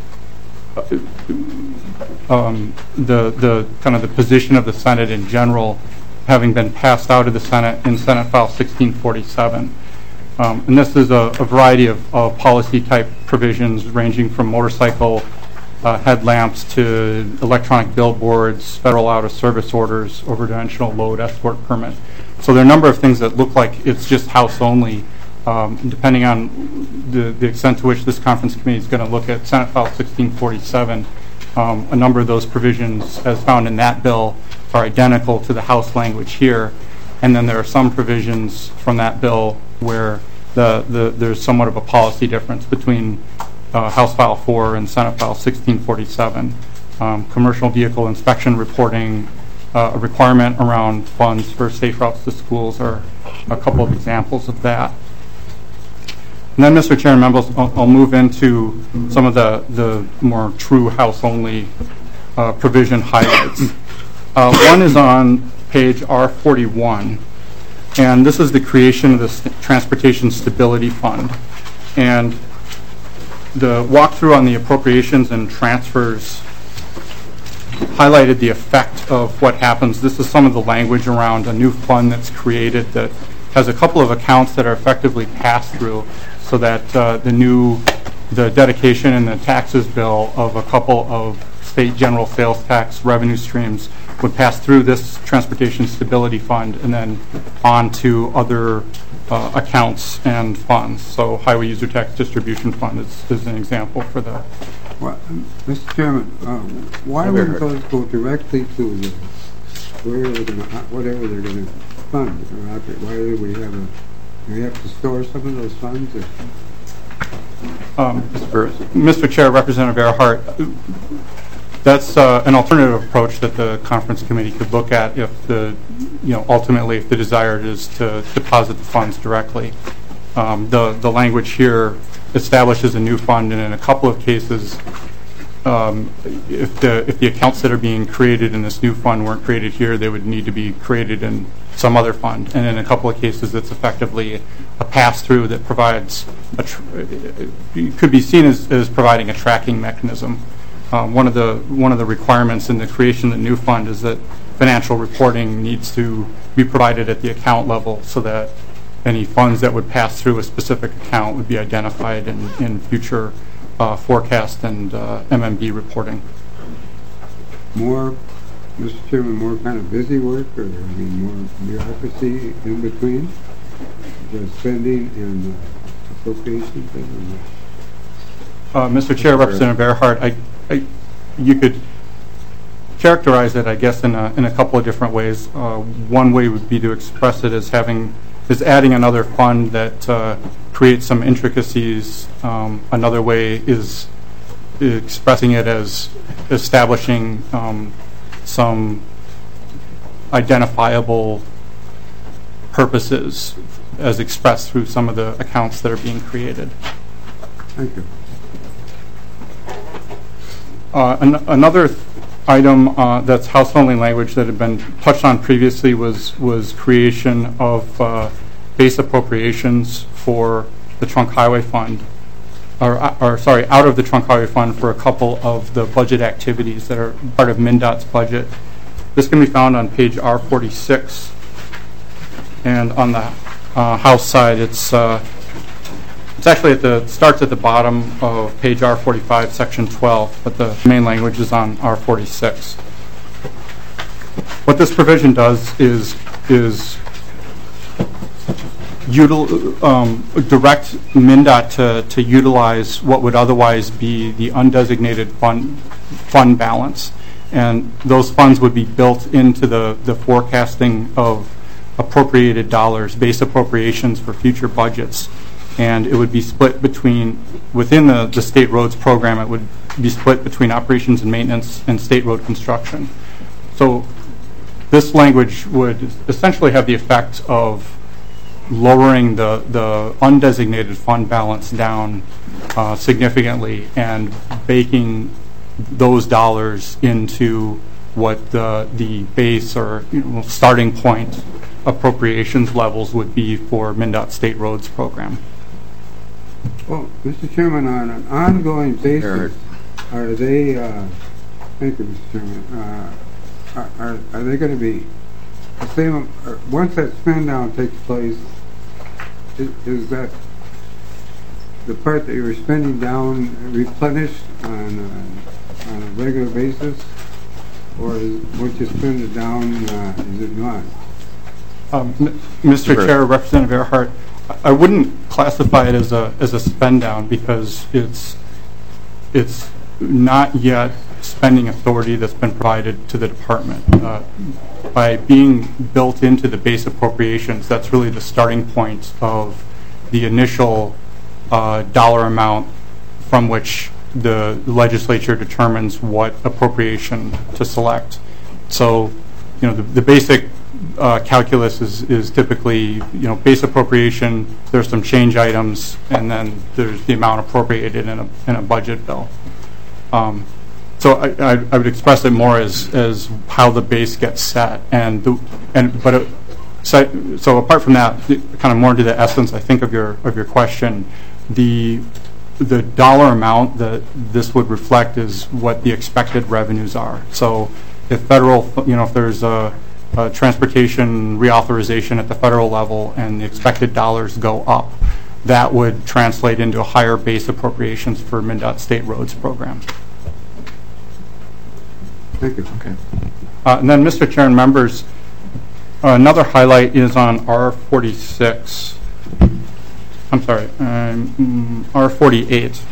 the kind of the position of the Senate in general, having been passed out of the Senate in Senate File 1647. And this is a variety of policy-type provisions ranging from motorcycle headlamps to electronic billboards, federal out-of-service orders, overdimensional load escort permit. So there are a number of things that look like it's just House only, depending on the extent to which this conference committee is going to look at Senate File 1647. A number of those provisions, as found in that bill, are identical to the House language here. And then there are some provisions from that bill where there's somewhat of a policy difference between House File 4 and Senate File 1647. Commercial vehicle inspection reporting, a requirement around funds for safe routes to schools are a couple of examples of that. And then, Mr. Chair and members, I'll move into some of the more true House-only provision highlights. One is on page R41, and this is the creation of the Transportation Stability Fund. And the walkthrough on the appropriations and transfers highlighted the effect of what happens. This is some of the language around a new fund that's created that has a couple of accounts that are effectively passed through, so that the dedication and the taxes bill of a couple of state general sales tax revenue streams would pass through this Transportation Stability Fund and then on to other accounts and funds. So Highway User Tax Distribution Fund is an example for that. Well, Mr. Chairman, why wouldn't those go directly to the whatever they're going to fund? Why do we have to store some of those funds? Mr. Chair, Representative Earhart, that's an alternative approach that the conference committee could look at if ultimately if the desire is to deposit the funds directly. The language here establishes a new fund, and in a couple of cases, if the accounts that are being created in this new fund weren't created here, they would need to be created in some other fund. And in a couple of cases, it's effectively a pass-through that provides could be seen as providing a tracking mechanism. One of the requirements in the creation of the new fund is that financial reporting needs to be provided at the account level, so that any funds that would pass through a specific account would be identified in future forecast and MMB reporting. More, Mr. Chairman, more kind of busy work, or more bureaucracy in between the spending and appropriations? Mr. Chair, Representative Earhart, you could characterize it, I guess, in a couple of different ways. One way would be to express it as adding another fund that creates some intricacies. Another way is expressing it as establishing some identifiable purposes as expressed through some of the accounts that are being created. Thank you. Another item that's House-only language that had been touched on previously was creation of base appropriations for the Trunk Highway Fund, out of the Trunk Highway Fund for a couple of the budget activities that are part of MnDOT's budget. This can be found on page R46, and on the House side, it's actually starts at the bottom of page R45, section 12, but the main language is on R46. What this provision does is direct MnDOT to utilize what would otherwise be the undesignated fund balance, and those funds would be built into the forecasting of appropriated dollars, base appropriations for future budgets. And it would be split within the state roads program, it would be split between operations and maintenance and state road construction. So this language would essentially have the effect of lowering the undesignated fund balance down significantly and baking those dollars into what the base or starting point appropriations levels would be for MnDOT State Roads program. Well, Mr. Chairman, on an ongoing basis, are they, thank you, Mr. Chairman, are they going to be the same, once that spend down takes place, is that the part that you're spending down replenished on a regular basis, or once you spend it down, is it not? Mr. Chair, Representative Earhart, I wouldn't classify it as a spend down because it's not yet spending authority that's been provided to the department. By being built into the base appropriations, that's really the starting point of the initial dollar amount from which the legislature determines what appropriation to select. So, the basic calculus is typically, base appropriation, there's some change items, and then there's the amount appropriated in a budget bill. So I would express it more as how the base gets set, so apart from that, kind of more to the essence, I think, of your question, the dollar amount that this would reflect is what the expected revenues are. So if federal, if there's a transportation reauthorization at the federal level and the expected dollars go up, that would translate into a higher base appropriations for MnDOT State Roads program. Thank you. Okay. And then, Mr. Chair and members, another highlight is on R46. I'm sorry, R48.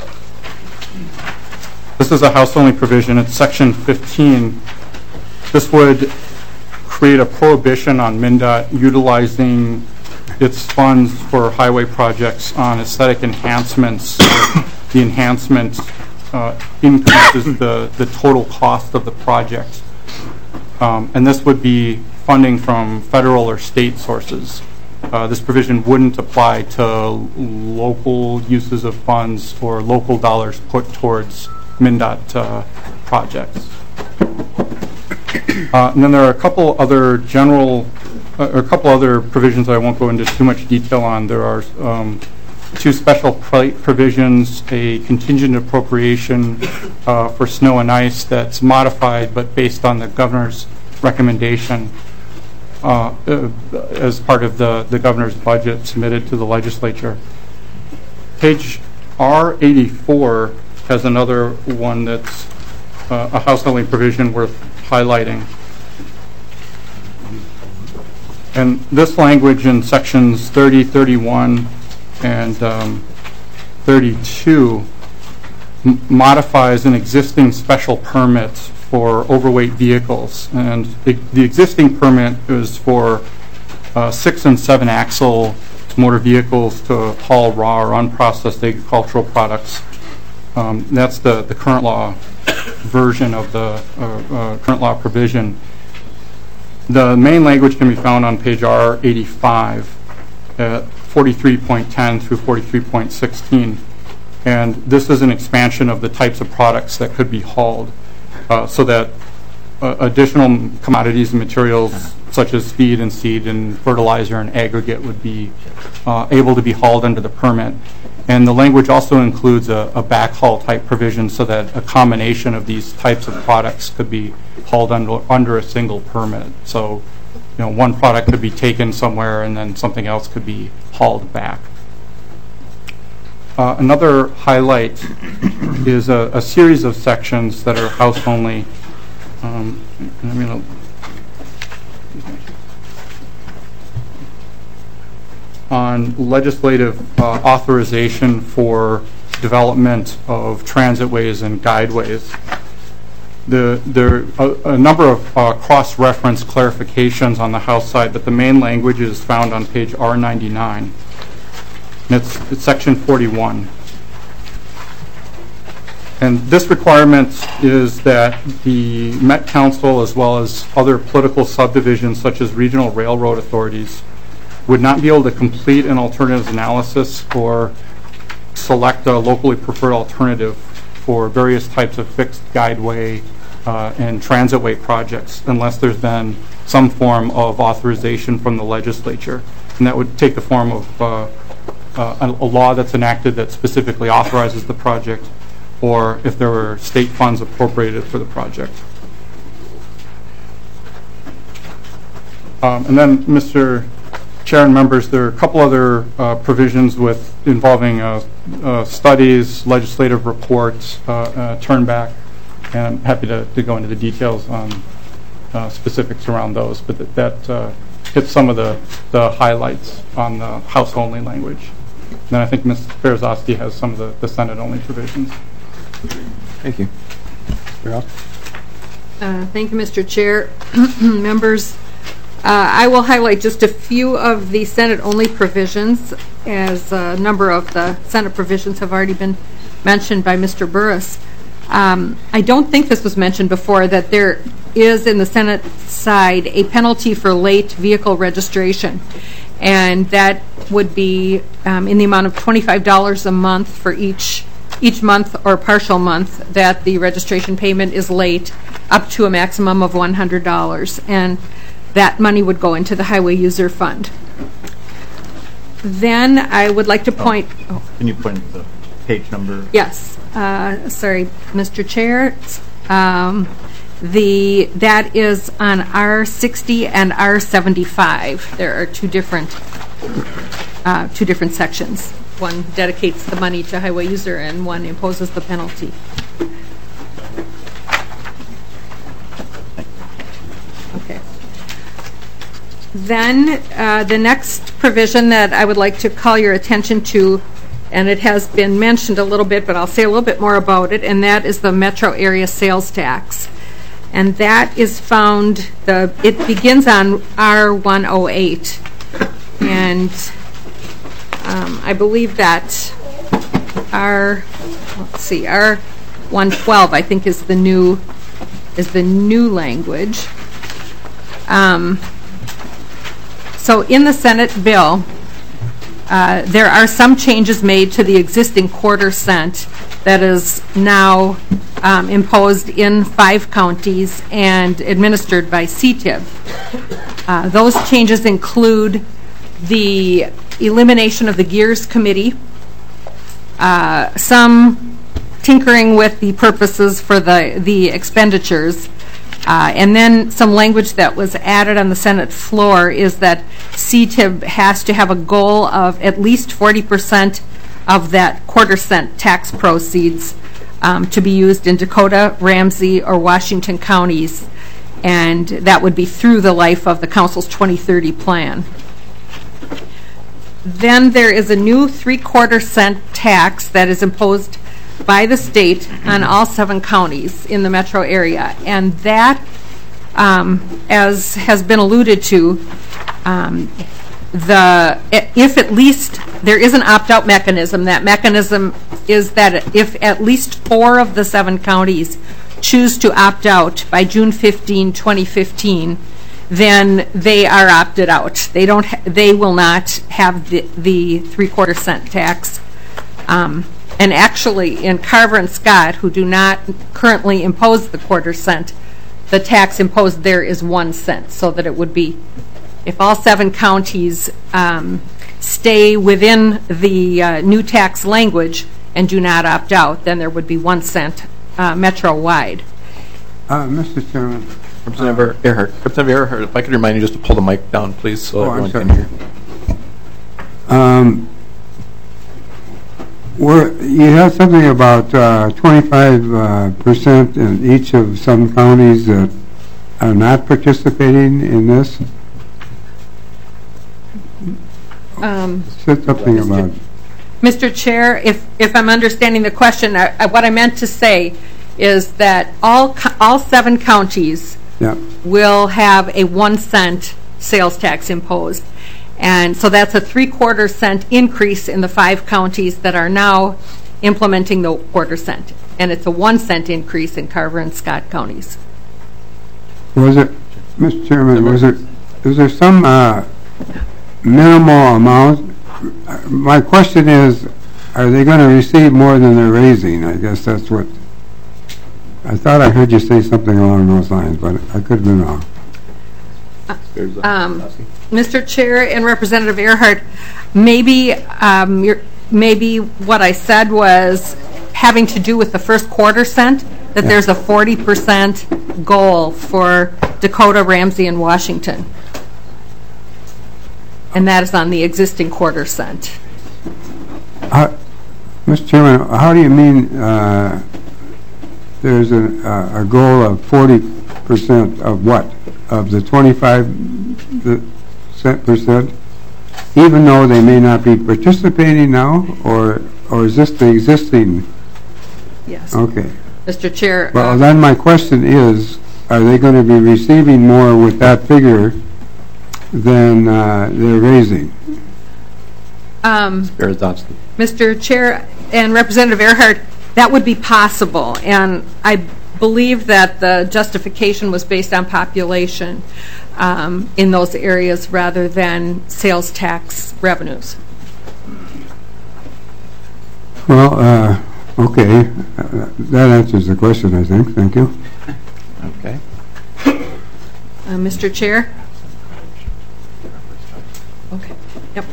This is a House-only provision. It's Section 15. This would create a prohibition on MnDOT utilizing its funds for highway projects on aesthetic enhancements. The enhancement increases the total cost of the project. And this would be funding from federal or state sources. This provision wouldn't apply to local uses of funds or local dollars put towards MnDOT projects. And then there are a couple other provisions I won't go into too much detail on. There are two special provisions, a contingent appropriation for snow and ice that's modified but based on the governor's recommendation as part of the governor's budget submitted to the legislature. Page R84 has another one that's a House-only provision worth highlighting. And this language in sections 30, 31, and 32 modifies an existing special permit for overweight vehicles. And the existing permit is for 6 and 7 axle motor vehicles to haul raw or unprocessed agricultural products. That's the current law version of the current law provision. The main language can be found on page R85 at 43.10 through 43.16. And this is an expansion of the types of products that could be hauled so that additional commodities and materials such as feed and seed and fertilizer and aggregate would be able to be hauled under the permit. And the language also includes a backhaul type provision so that a combination of these types of products could be hauled under a single permit. So, one product could be taken somewhere and then something else could be hauled back. Another highlight is a series of sections that are House only. On legislative authorization for development of transitways and guideways. There are a number of cross-reference clarifications on the House side, but the main language is found on page R99. And it's section 41. And this requirement is that the Met Council, as well as other political subdivisions such as regional railroad authorities, would not be able to complete an alternatives analysis or select a locally preferred alternative for various types of fixed guideway and transitway projects unless there's been some form of authorization from the legislature. And that would take the form of a law that's enacted that specifically authorizes the project, or if there were state funds appropriated for the project. And then, Mr. Chair and members, there are a couple other provisions involving studies, legislative reports, turnback, and I'm happy to go into the details on specifics around those, but that hits some of the highlights on the House-only language. And then I think Ms. Berezoski has some of the Senate-only provisions. Thank you. Thank you, Mr. Chair. Members, I will highlight just a few of the Senate-only provisions, as a number of the Senate provisions have already been mentioned by Mr. Burris. I don't think this was mentioned before, that there is in the Senate side a penalty for late vehicle registration, and that would be in the amount of $25 a month for each month or partial month that the registration payment is late, up to a maximum of $100, and that money would go into the Highway User Fund. Then I would like to point... Can you point to the page number? Yes. Sorry, Mr. Chair. That is on R60 and R75. There are two different sections. One dedicates the money to highway user, and one imposes the penalty. Okay. Then the next provision that I would like to call your attention to, and it has been mentioned a little bit, but I'll say a little bit more about it, and that is the metro area sales tax. And that is found, it begins on R108, and I believe that R112 I think is the new language. So in the Senate bill, there are some changes made to the existing quarter cent that is now imposed in 5 counties and administered by CTIB. Those changes include the elimination of the Gears Committee, some tinkering with the purposes for the expenditures, and then some language that was added on the Senate floor is that CTIB has to have a goal of at least 40% of that quarter cent tax proceeds to be used in Dakota, Ramsey, or Washington counties, and that would be through the life of the Council's 2030 plan. Then there is a new 3/4 cent tax that is imposed by the state on all 7 counties in the metro area, and that, as has been alluded to, if at least there is an opt-out mechanism, that mechanism is that if at least 4 of the 7 counties choose to opt out by June 15, 2015, then they are opted out. They will not have the 3/4 cent tax. And actually, in Carver and Scott, who do not currently impose the quarter cent, the tax imposed there is 1 cent, so that it would be, if all 7 counties stay within the new tax language and do not opt out, then there would be 1 cent metro-wide. Mr. Chairman. Representative Earhart, if I could remind you just to pull the mic down, please, so everyone can hear. You have something about 25% in each of some counties that are not participating in this? Said something about... Mr. Chair, if I'm understanding the question, what I meant to say is that all 7 counties will have a 1 cent sales tax imposed. And so that's a 3/4 cent increase in the 5 counties that are now implementing the quarter cent. And it's a 1 cent increase in Carver and Scott counties. Was it, Mr. Chairman, was there some minimal amount. My question is, are they going to receive more than they're raising? I guess that's what, I thought I heard you say something along those lines, but I could have been wrong. Mr. Chair and Representative Earhart, maybe what I said was having to do with the first quarter cent, that there's a 40% goal for Dakota, Ramsey, and Washington. And that is on the existing quarter cent. Mr. Chairman, how do you mean there's a goal of 40% of what? Of the 25%, even though they may not be participating now, or is this the existing? Yes. Okay. Mr. Chair. Well, then my question is, are they going to be receiving more with that figure than they're raising? Mr. Chair and Representative Earhart, that would be possible, and I believe that the justification was based on population in those areas rather than sales tax revenues. Well, okay. That answers the question, I think. Thank you. Okay. Mr. Chair? Okay. Yep.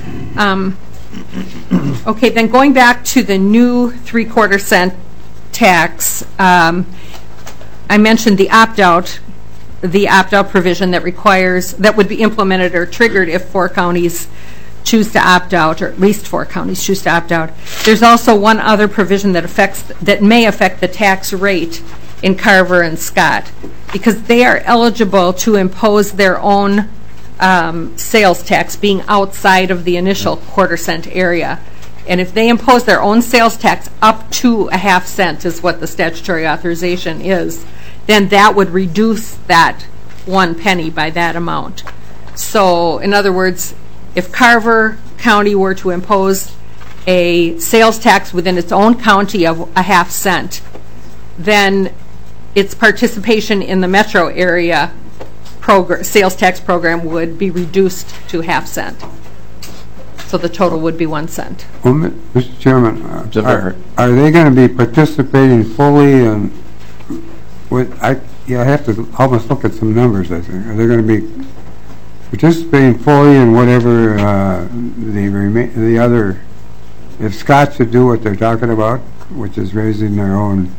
Okay, then going back to the new 3/4 cent tax, I mentioned the opt-out provision that requires, that would be implemented or triggered if 4 counties choose to opt out, or at least 4 counties choose to opt out. There's also one other provision that may affect the tax rate in Carver and Scott, because they are eligible to impose their own sales tax being outside of the initial quarter cent area. And if they impose their own sales tax up to a half cent is what the statutory authorization is, then that would reduce that 1 penny by that amount. So, in other words, if Carver County were to impose a sales tax within its own county of a half cent, then its participation in the metro area sales tax program would be reduced to half cent. So the total would be 1 cent. Well, Mr. Chairman, are they going to be participating fully? And I have to almost look at some numbers, I think. Are they going to be participating fully in whatever the other, if Scott should do what they're talking about, which is raising their own?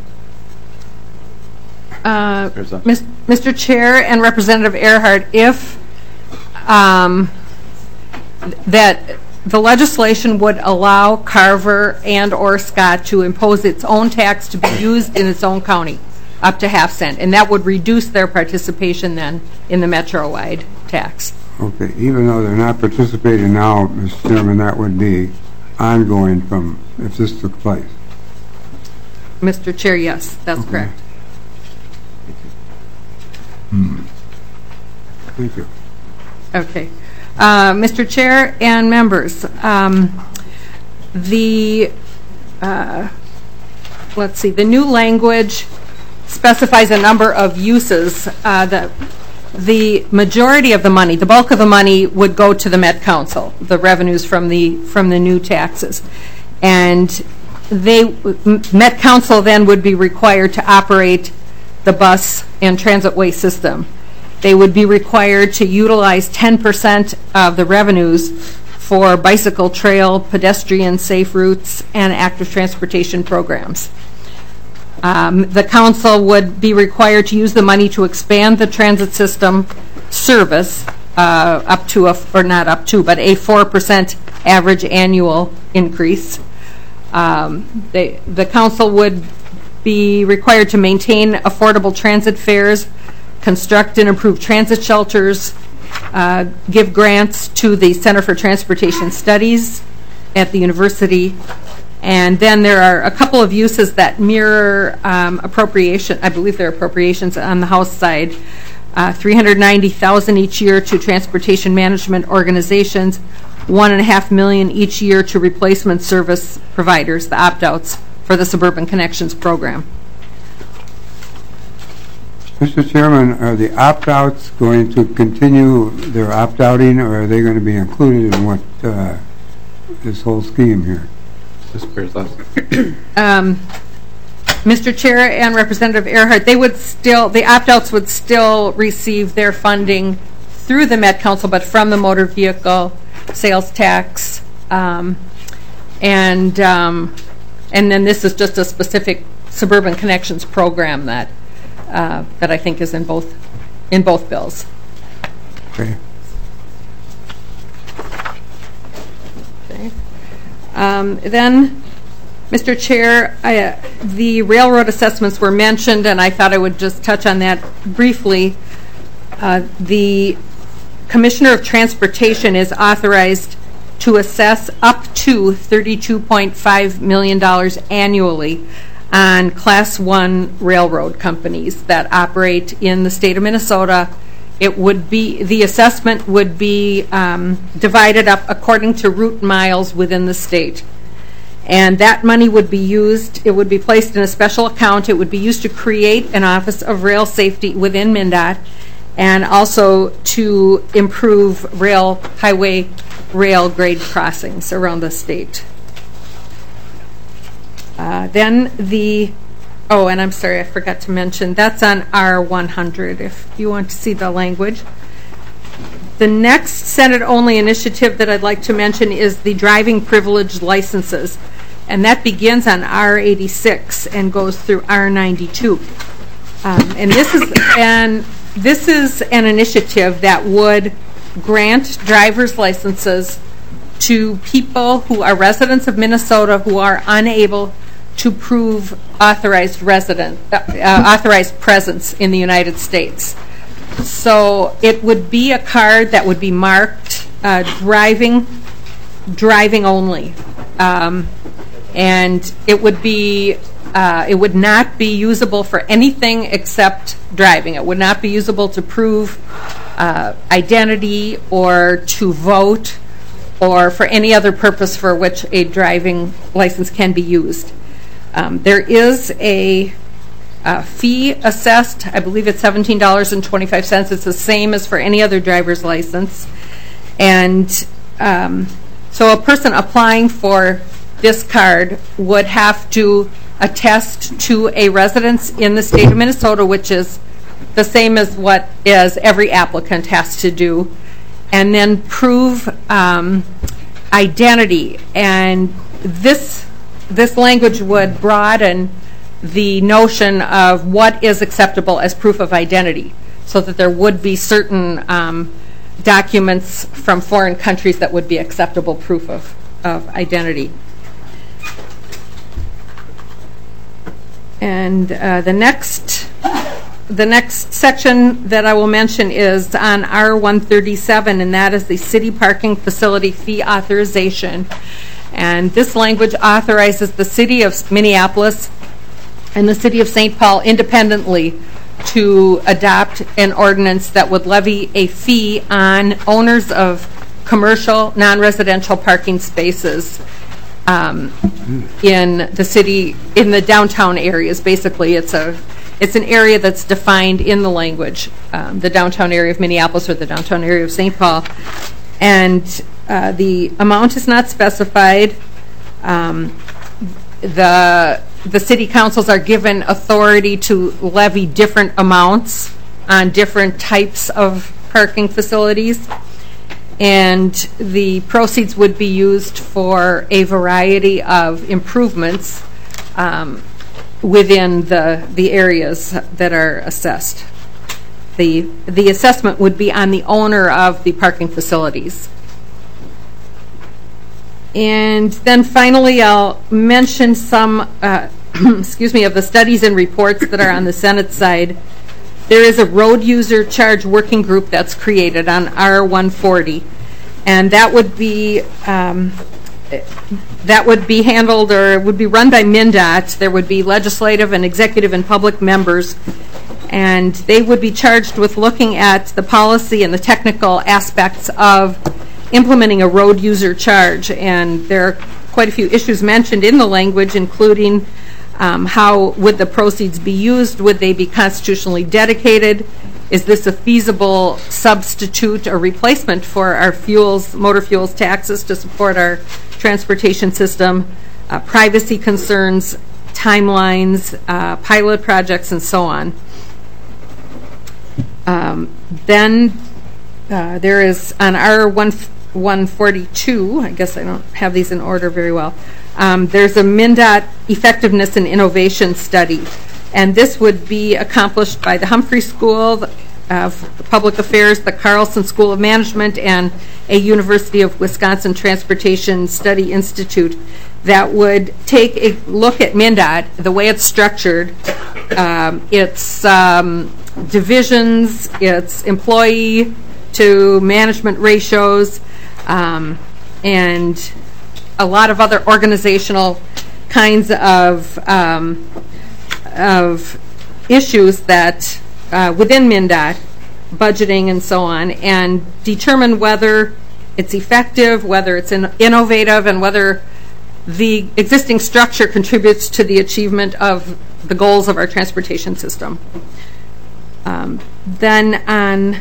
Mr. Chair and Representative Earhart, if that the legislation would allow Carver and or Scott to impose its own tax to be used in its own county up to half cent, and that would reduce their participation then in the metro-wide tax. Okay, even though they're not participating now, Mr. Chairman, that would be ongoing from if this took place. Mr. Chair, yes, that's correct. Thank you. Okay. Mr. Chair and members, let's see, the new language specifies a number of uses. The majority of the money, the bulk of the money, would go to the Met Council, the revenues from the new taxes. And Met Council then would be required to operate the bus and transitway system. They would be required to utilize 10% of the revenues for bicycle trail, pedestrian safe routes, and active transportation programs. The council would be required to use the money to expand the transit system service up to, or not up to, but a 4% average annual increase. The council would be required to maintain affordable transit fares, construct and improve transit shelters, give grants to the Center for Transportation Studies at the university, and then there are a couple of uses that mirror appropriation. I believe they're appropriations on the House side. $390,000 each year to transportation management organizations, $1.5 million each year to replacement service providers, the opt-outs for the Suburban Connections program. Mr. Chairman, are the opt-outs going to continue their opt-outing, or are they going to be included in what this whole scheme here? Mr. Chair and Representative Earhart, the opt-outs would still receive their funding through the Met Council, but from the motor vehicle sales tax, and then this is just a specific Suburban Connections program that I think is in both bills. Okay. Okay. Then, Mr. Chair, the railroad assessments were mentioned, and I thought I would just touch on that briefly. The Commissioner of Transportation is authorized to assess up to $32.5 million annually on Class 1 railroad companies that operate in the state of Minnesota. The assessment would be divided up according to route miles within the state. And that money would be used, it would be placed in a special account. It would be used to create an Office of Rail Safety within MnDOT, and also to improve highway rail grade crossings around the state. And I'm sorry, I forgot to mention, that's on R100, if you want to see the language. The next Senate-only initiative that I'd like to mention is the driving privilege licenses, and that begins on R86 and goes through R92. And this is an initiative that would grant driver's licenses to people who are residents of Minnesota who are unable to prove authorized presence in the United States. So it would be a card that would be marked driving only, and it would not be usable for anything except driving. It would not be usable to prove identity or to vote or for any other purpose for which a driving license can be used. There is a fee assessed. I believe it's $17.25. It's the same as for any other driver's license. And so a person applying for this card would have to attest to a residence in the state of Minnesota, which is the same as what every applicant has to do, and then prove identity. And this language would broaden the notion of what is acceptable as proof of identity, so that there would be certain documents from foreign countries that would be acceptable proof of identity. And the next section that I will mention is on R137, and that is the city parking facility fee authorization. And this language authorizes the city of Minneapolis and the city of St. Paul independently to adopt an ordinance that would levy a fee on owners of commercial non-residential parking spaces in the city, in the downtown areas. Basically, it's an area that's defined in the language, the downtown area of Minneapolis or the downtown area of St. Paul. And the amount is not specified. The city councils are given authority to levy different amounts on different types of parking facilities. And the proceeds would be used for a variety of improvements within the areas that are assessed. The assessment would be on the owner of the parking facilities. And then finally, I'll mention some, of the studies and reports that are on the Senate side. There is a road user charge working group that's created on R140, and that would be handled, or would be run by MnDOT. There would be legislative and executive and public members, and they would be charged with looking at the policy and the technical aspects of implementing a road user charge. And there are quite a few issues mentioned in the language, including How would the proceeds be used? Would they be constitutionally dedicated? Is this a feasible substitute or replacement for our fuels, motor fuels taxes to support our transportation system? Privacy concerns, timelines, pilot projects, and so on. Then there is on R142, I guess I don't have these in order very well, there's a MnDOT effectiveness and innovation study. And this would be accomplished by the Humphrey School of Public Affairs, the Carlson School of Management, and a University of Wisconsin Transportation Study Institute that would take a look at MnDOT, the way it's structured, its divisions, its employee to management ratios, and a lot of other organizational kinds of issues that within MnDOT, budgeting and so on, and determine whether it's effective, whether it's innovative, and whether the existing structure contributes to the achievement of the goals of our transportation system. Then on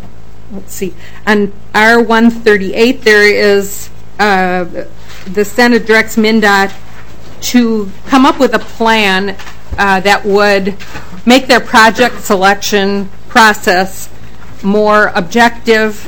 R138, there is the Senate directs MnDOT to come up with a plan that would make their project selection process more objective,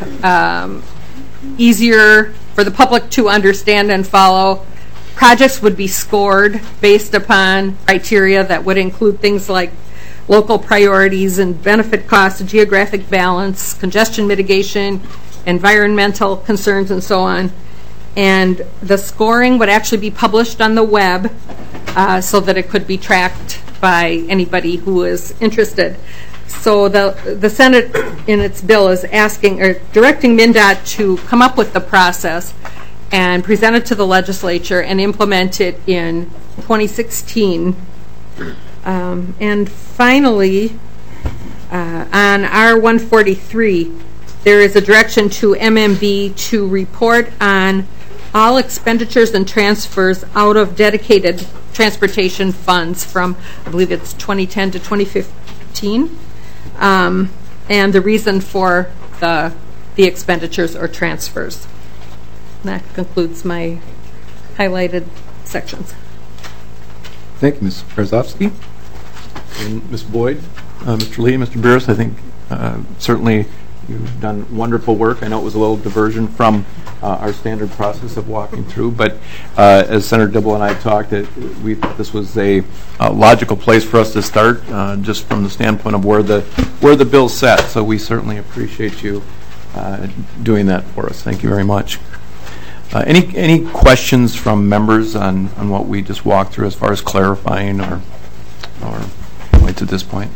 easier for the public to understand and follow. Projects would be scored based upon criteria that would include things like local priorities and benefit costs, geographic balance, congestion mitigation, environmental concerns, and so on. And the scoring would actually be published on the web so that it could be tracked by anybody who is interested. So the Senate in its bill is asking or directing MnDOT to come up with the process and present it to the legislature and implement it in 2016. And finally, on R143, there is a direction to MMB to report on all expenditures and transfers out of dedicated transportation funds from, I believe it's 2010 to 2015, and the reason for the expenditures or transfers. And that concludes my highlighted sections. Thank you, Ms. Brzezowski. And Ms. Boyd, Mr. Lee, Mr. Burris, I think certainly you've done wonderful work. I know it was a little diversion from our standard process of walking through, but as Senator Dibble and I talked, we thought this was a logical place for us to start, just from the standpoint of where the bill's set. So we certainly appreciate you doing that for us. Thank you very much. Any questions from members on what we just walked through as far as clarifying or points at this point?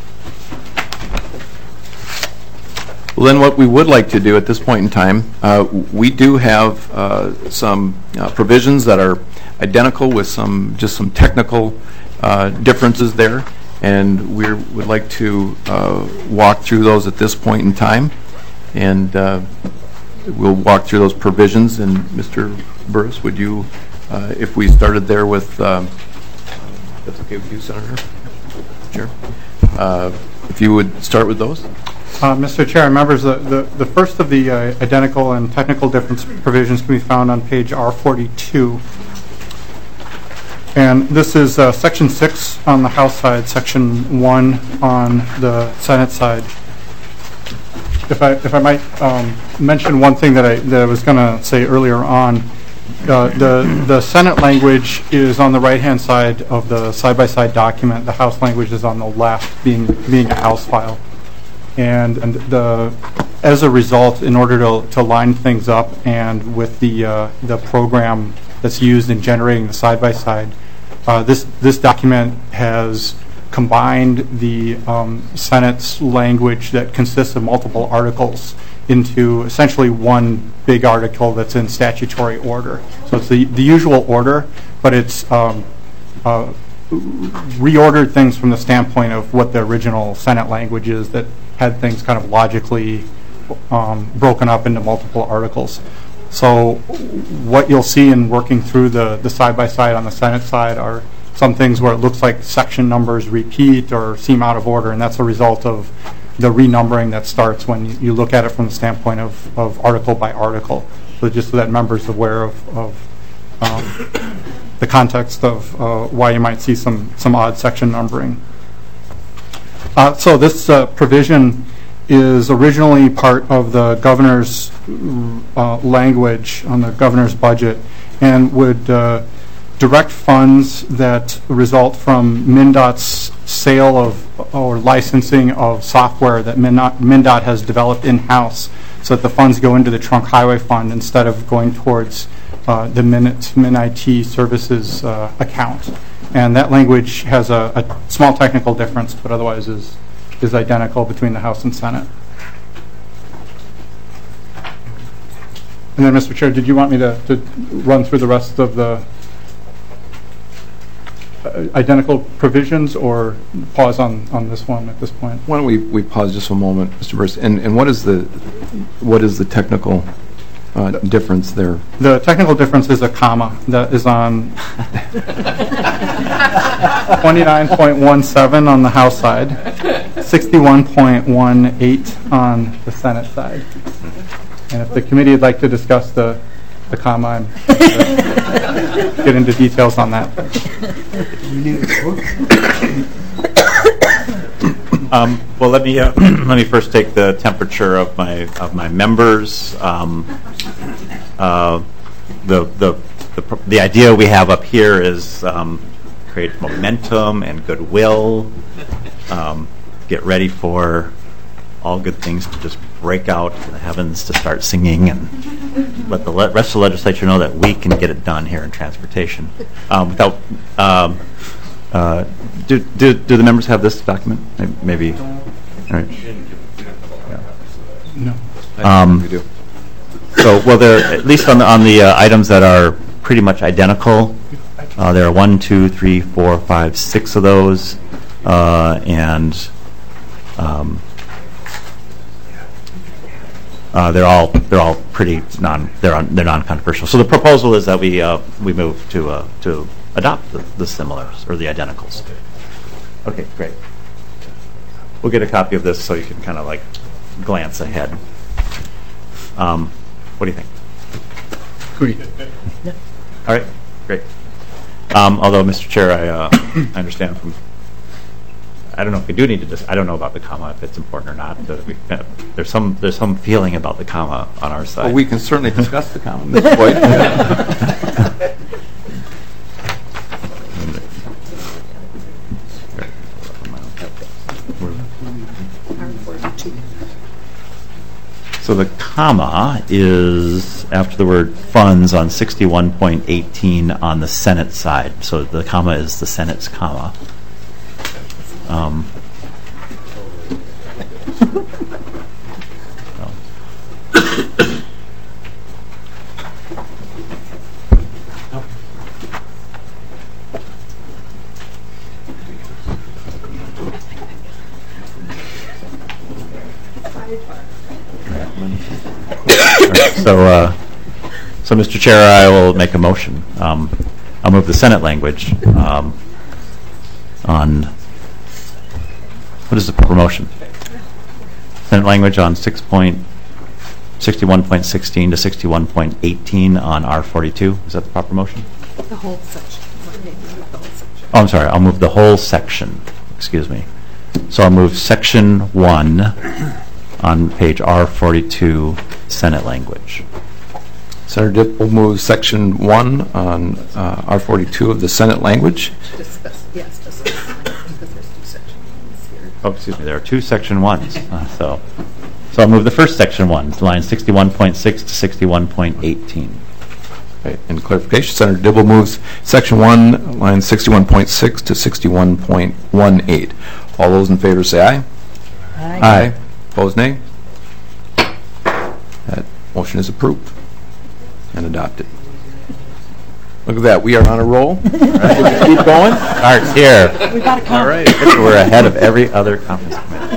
Well, then what we would like to do at this point in time, we do have some provisions that are identical with just some technical differences there, and we would like to walk through those at this point in time, and we'll walk through those provisions. And Mr. Burris, would you, if we started there with, that's okay with you, Senator? Sure. If you would start with those. Mr. Chair and members, the first of the identical and technical difference provisions can be found on page R42. And this is Section 6 on the House side, Section 1 on the Senate side. If I might mention one thing that I was going to say earlier on, the Senate language is on the right-hand side of the side-by-side document. The House language is on the left, being a House file. And as a result, in order to line things up and with the program that's used in generating the side-by-side, this document has combined the Senate's language that consists of multiple articles into essentially one big article that's in statutory order. So it's the usual order, but it's reordered things from the standpoint of what the original Senate language is that had things kind of logically broken up into multiple articles. So what you'll see in working through the side-by-side on the Senate side are some things where it looks like section numbers repeat or seem out of order, and that's a result of the renumbering that starts when you look at it from the standpoint of article by article. So just so that members are aware of the context of why you might see some odd section numbering. So this provision is originally part of the governor's language on the governor's budget and would direct funds that result from MnDOT's sale of or licensing of software that MnDOT has developed in-house, so that the funds go into the trunk highway fund instead of going towards the MnIT services account. And that language has a small technical difference, but otherwise is identical between the House and Senate. And then, Mr. Chair, did you want me to run through the rest of the identical provisions, or pause on this one at this point? Why don't we pause just a moment, Mr. Burst? And what is the technical difference there? The technical difference is a comma that is on 29.17 on the House side, 61.18 on the Senate side. And if the committee would like to discuss the comma, I'm get into details on that. Well, let me first take the temperature of my members. The idea we have up here is create momentum and goodwill. Get ready for all good things to just break out in the heavens, to start singing, and let the rest of the legislature know that we can get it done here in transportation. Do the members have this document? Maybe. All right. No. We do. So, well, there, at least on the items that are pretty much identical, there are 1, 2, 3, 4, 5, 6 of those, and they're all pretty non-controversial. So the proposal is that we move to adopt the similars or the identicals. Okay, great. We'll get a copy of this so you can kind of like glance ahead. What do you think? Agree. Yeah. All right, great. Although, Mr. Chair, I understand from, I don't know if we do need to I don't know about the comma, if it's important or not. There's some feeling about the comma on our side. Well, we can certainly discuss the comma at this point. So the comma is after the word funds on 61.18 on the Senate side. So the comma is the Senate's comma. So, Mr. Chair, I will make a motion. I'll move the Senate language on, what is the proper motion? Senate language on 61.16 to 61.18 on R42. Is that the proper motion? The whole section. Oh, I'm sorry. I'll move the whole section. Excuse me. So I'll move Section 1 on page R42, Senate language. Senator Dipp will move Section 1 on R42 of the Senate language. Yes, because there's 2 sections here. Oh, excuse me. There are 2 Section 1s. So I'll move the first Section 1, line 61.6 to 61.18. Right. In clarification, Senator Dibble moves Section 1, line 61.6 to 61.18. All those in favor say aye. Aye. Aye. Opposed, nay. That motion is approved and adopted. Look at that. We are on a roll. All right. Keep going. Starts here. We've got to come. All right. We're ahead of every other conference committee.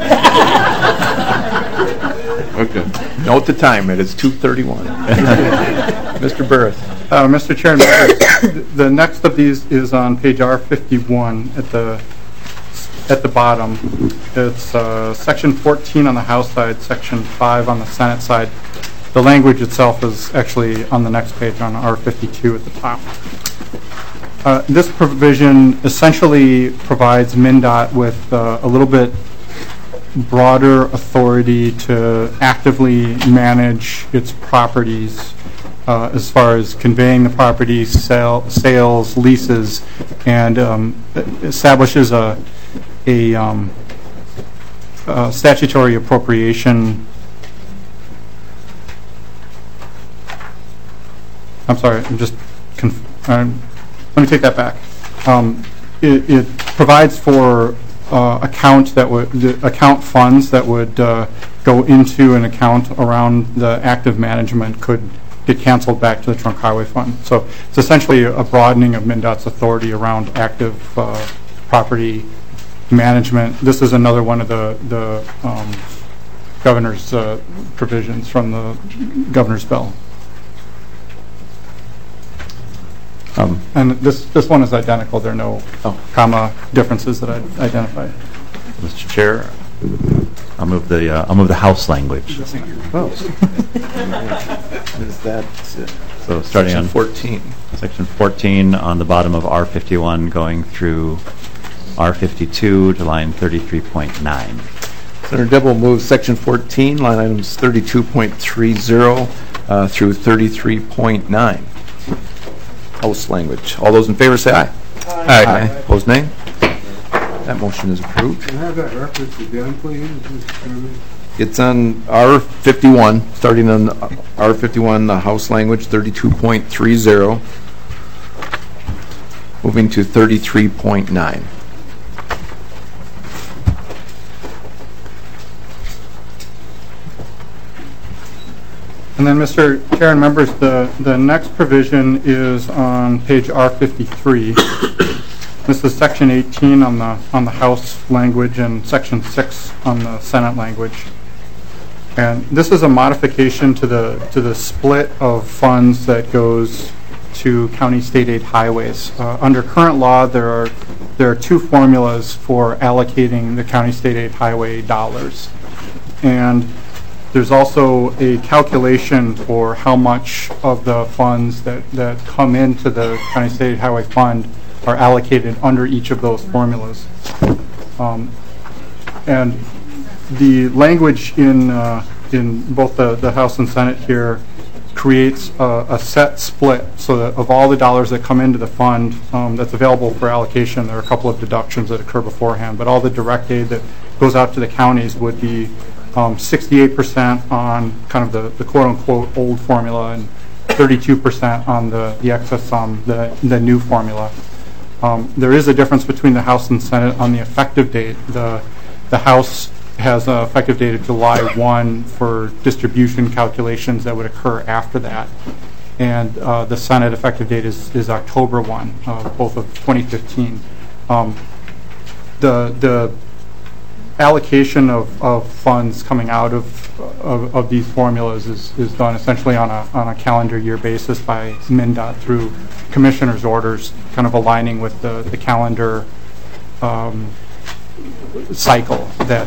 Okay. Note the time. It is 2:31. Mr. Burris. Mr. Chair, the next of these is on page R51 at the bottom. It's section 14 on the House side, section 5 on the Senate side. The language itself is actually on the next page on R52 at the top. This provision essentially provides MnDOT with a little bit broader authority to actively manage its properties as far as conveying the property, sales, leases, and establishes a statutory appropriation. I'm sorry, let me take that back. It provides for account funds that would go into an account around the active management could get canceled back to the trunk highway fund. So it's essentially a broadening of MnDOT's authority around active property management. This is another one of the governor's provisions from the governor's bill. And this one is identical. There are no comma differences that I identified. Mr. Chair, I'll move the House language. Is that so starting on 14? Section 14 on the bottom of R51, going through R52 to line 33.9. Senator Dibble moves section 14, line items 32.30 through 33.9. House language. All those in favor say aye. Aye. Opposed, nay. That motion is approved. Can I have that reference again, please? It's on R51, starting on R51, the House language, 32.30, moving to 33.9. And then, Mr. Chair and members, the next provision is on page R53. This is section 18 on the House language and section 6 on the Senate language. And this is a modification to the split of funds that goes to county state aid highways. Under current law, there are two formulas for allocating the county state aid highway dollars. And there's also a calculation for how much of the funds that come into the County State Highway Fund are allocated under each of those formulas. And the language in both the House and Senate here creates a set split so that of all the dollars that come into the fund that's available for allocation, there are a couple of deductions that occur beforehand, but all the direct aid that goes out to the counties would be 68% on kind of the quote-unquote old formula and 32% on the excess sum, the new formula. There is a difference between the House and Senate on the effective date. The House has an effective date of July 1 for distribution calculations that would occur after that. And the Senate effective date is October 1, both of 2015. The allocation of funds coming out of these formulas is done essentially on a calendar year basis by MnDOT through commissioner's orders, kind of aligning with the calendar cycle that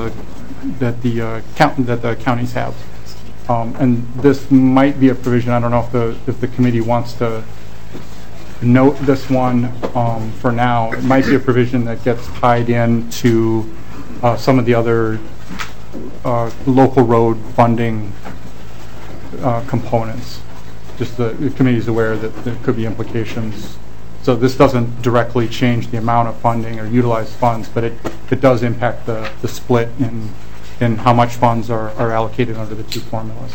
the counties have. And this might be a provision. I don't know if the committee wants to note this one for now. It might be a provision that gets tied into some of the other local road funding components. Just the committee is aware that there could be implications. So this doesn't directly change the amount of funding or utilized funds, but it does impact the split in how much funds are allocated under the two formulas.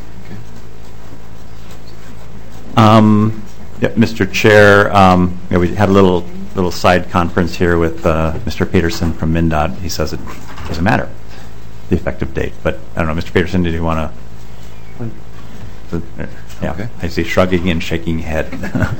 Yeah, Mr. Chair, we had a little side conference here with Mr. Peterson from MnDOT. He says it doesn't matter, the effective date. But I don't know, Mr. Peterson, did you want to? Yeah, okay. I see shrugging and shaking head.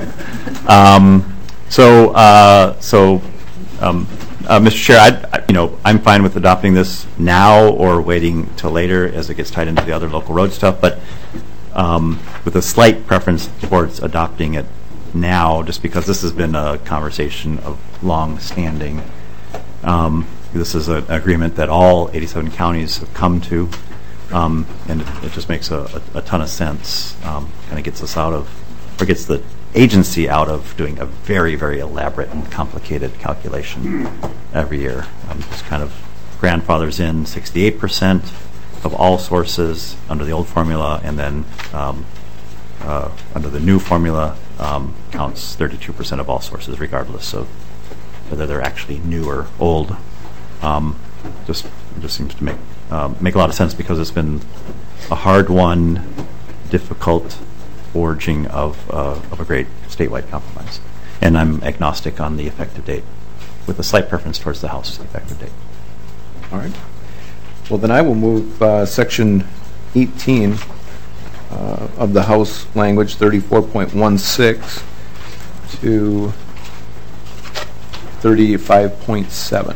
Mr. Chair, I'm fine with adopting this now or waiting till later as it gets tied into the other local road stuff. But with a slight preference towards adopting it now, just because this has been a conversation of long standing. This is an agreement that all 87 counties have come to, and it just makes a ton of sense. Kind of gets us out of, or gets the agency out of doing a very, very elaborate and complicated calculation every year. Just kind of grandfathers in 68% of all sources under the old formula, and then under the new formula counts 32% of all sources, regardless of whether they're actually new or old. Just seems to make a lot of sense, because it's been a hard won, difficult forging of a great statewide compromise. And I'm agnostic on the effective date, with a slight preference towards the House effective date. All right. Well, then I will move Section 18 of the House language, 34.16, to 35.7.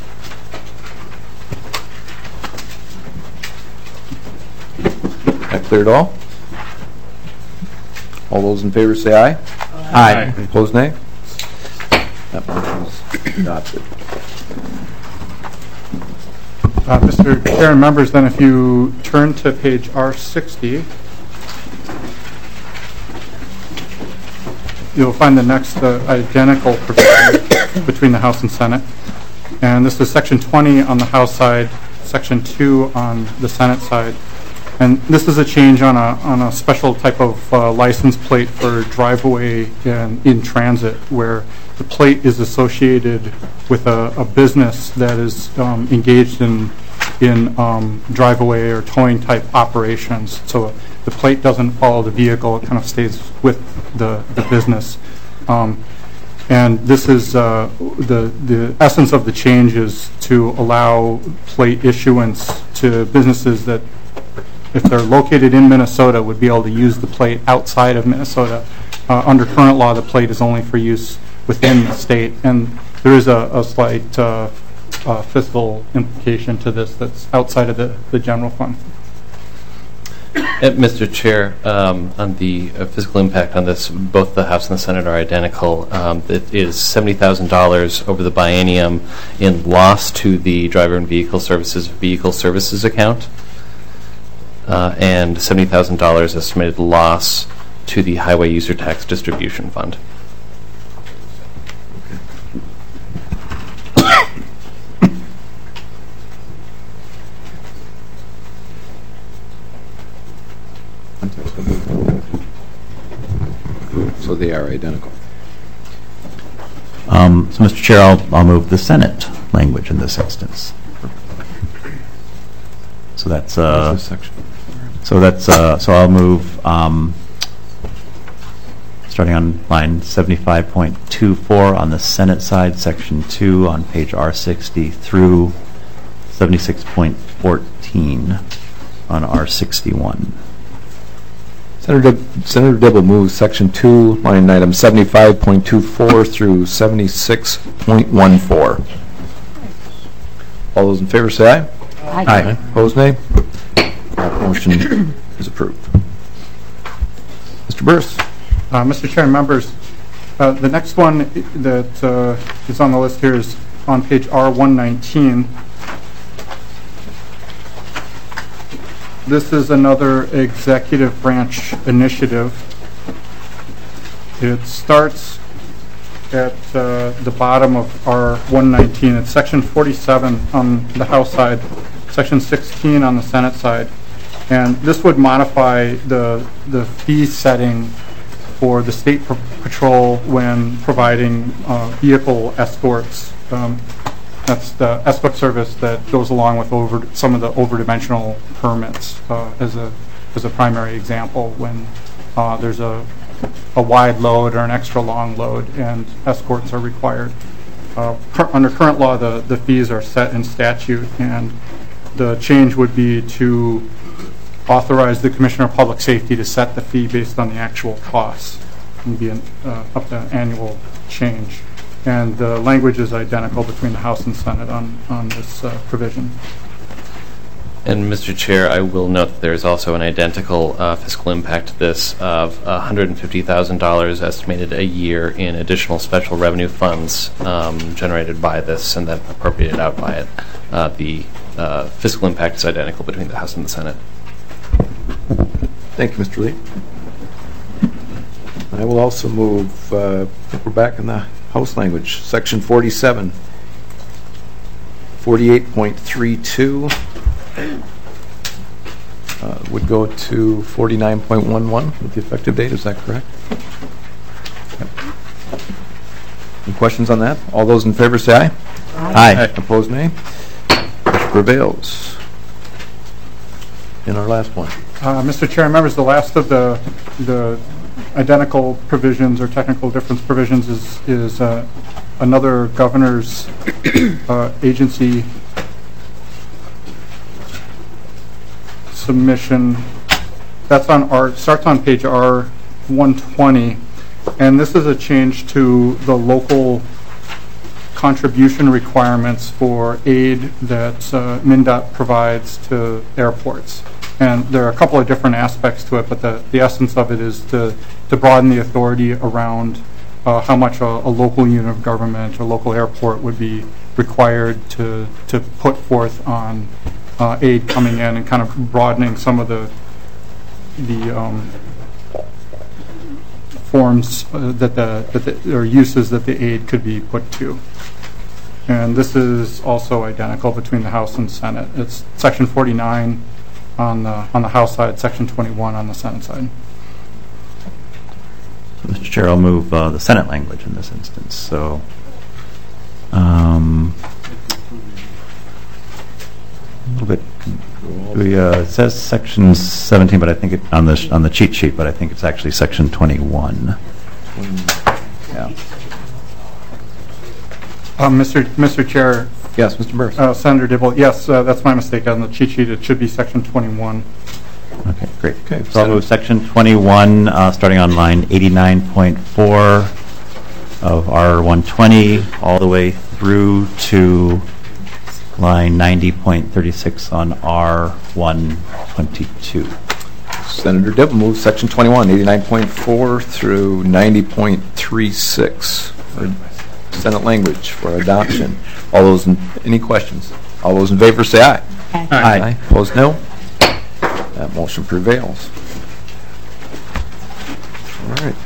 That cleared all? All those in favor say aye. Aye. Opposed, nay? That motion is adopted. Mr. Chair and members, then if you turn to page R60, you'll find the next identical provision between the House and Senate. And this is Section 20 on the House side, Section 2 on the Senate side. And this is a change on a special type of license plate for driveway in transit, where the plate is associated with a business that is engaged in driveway or towing type operations. So the plate doesn't follow the vehicle; it kind of stays with the business. And this is the essence of the change is to allow plate issuance to businesses that, if they're located in Minnesota, would be able to use the plate outside of Minnesota. Under current law, the plate is only for use within the state, and there is a slight fiscal implication to this that's outside of the general fund. Mr. Chair, on the fiscal impact on this, both the House and the Senate are identical. It is $70,000 over the biennium in loss to the driver and vehicle services account. And $70,000 estimated loss to the Highway User Tax Distribution Fund. So they are identical. So, Mr. Chair, I'll move the Senate language in this instance. So that's section. So I'll move starting on line 75.24 on the Senate side, section 2 on page R60 through 76.14 on R61. Senator Dibble moves section 2, line item 75.24 through 76.14. All those in favor say aye. Aye. Opposed, nay? That motion is approved. Mr. Burris. Mr. Chair and members, the next one that is on the list here is on page R119. This is another executive branch initiative. It starts at the bottom of R119. It's section 47 on the House side, section 16 on the Senate side. And this would modify the fee setting for the State Patrol when providing vehicle escorts. That's the escort service that goes along with some of the overdimensional permits as a primary example when there's a wide load or an extra long load and escorts are required. Under current law, the fees are set in statute, and the change would be to authorize the Commissioner of Public Safety to set the fee based on the actual costs. It would be up to annual change. And the language is identical between the House and Senate on this provision. And Mr. Chair, I will note that there is also an identical fiscal impact to this of $150,000 estimated a year in additional special revenue funds generated by this and then appropriated out by it. The fiscal impact is identical between the House and the Senate. Thank you, Mr. Lee. I will also move, we're back in the House language, Section 47, 48.32 would go to 49.11 with the effective date. Is that correct? Yep. Any questions on that? All those in favor say aye. Aye. Opposed, nay. Motion prevails. In our last one. Mr. Chair, members, the last of the identical provisions or technical difference provisions is another governor's agency submission. That's starts on page R120, and this is a change to the local contribution requirements for aid that MnDOT provides to airports. And there are a couple of different aspects to it, but the essence of it is to broaden the authority around how much a local unit of government or local airport would be required to put forth on aid coming in, and kind of broadening some of the forms or uses that the aid could be put to. And this is also identical between the House and Senate. It's Section 49 on the House side, Section 21 on the Senate side. Mr. Chair, I'll move the Senate language in this instance. So, a little bit. It says Section 17, but I think on the cheat sheet, but I think it's actually Section 21. Yeah. Mr. Chair. Yes, Mr. Burris. Senator Dibble. Yes, that's my mistake. On the cheat sheet, it should be Section 21. Okay, great. Okay, so I'll move Section 21, starting on line 89.4 of R120, all the way through to line 90.36 on R122. Senator Dibble moves Section 21, 89.4 through 90.36 for Senate language for adoption. All those any questions? All those in favor say aye. Aye. Aye. Opposed, no. That motion prevails. All right.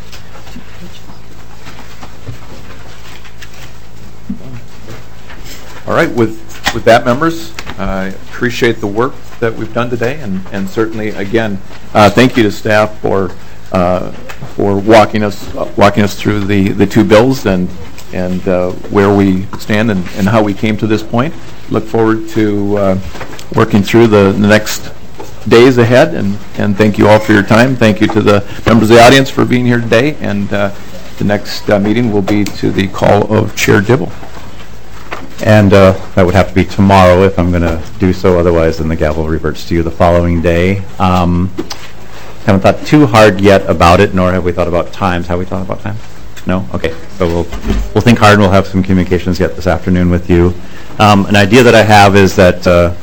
All right. With that, members, I appreciate the work that we've done today, and certainly, again, thank you to staff for walking us through the two bills and where we stand and how we came to this point. Look forward to working through the next days ahead, and thank you all for your time. Thank you to the members of the audience for being here today, and the next meeting will be to the call of Chair Dibble. And that would have to be tomorrow if I'm going to do so, otherwise then the gavel reverts to you the following day. Haven't thought too hard yet about it, nor have we thought about times. Have we thought about time? No? Okay. So we'll think hard, and we'll have some communications yet this afternoon with you. An idea that I have is that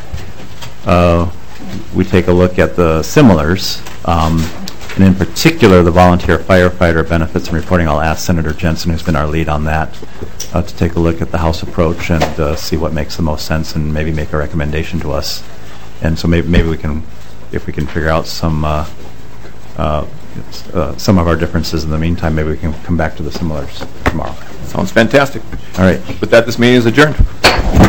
we take a look at the similars, and in particular the volunteer firefighter benefits and reporting. I'll ask Senator Jensen, who's been our lead on that, to take a look at the House approach and see what makes the most sense and maybe make a recommendation to us. And so maybe we can, if we can figure out some of our differences in the meantime, maybe we can come back to the similars tomorrow. Sounds fantastic. All right. With that, this meeting is adjourned.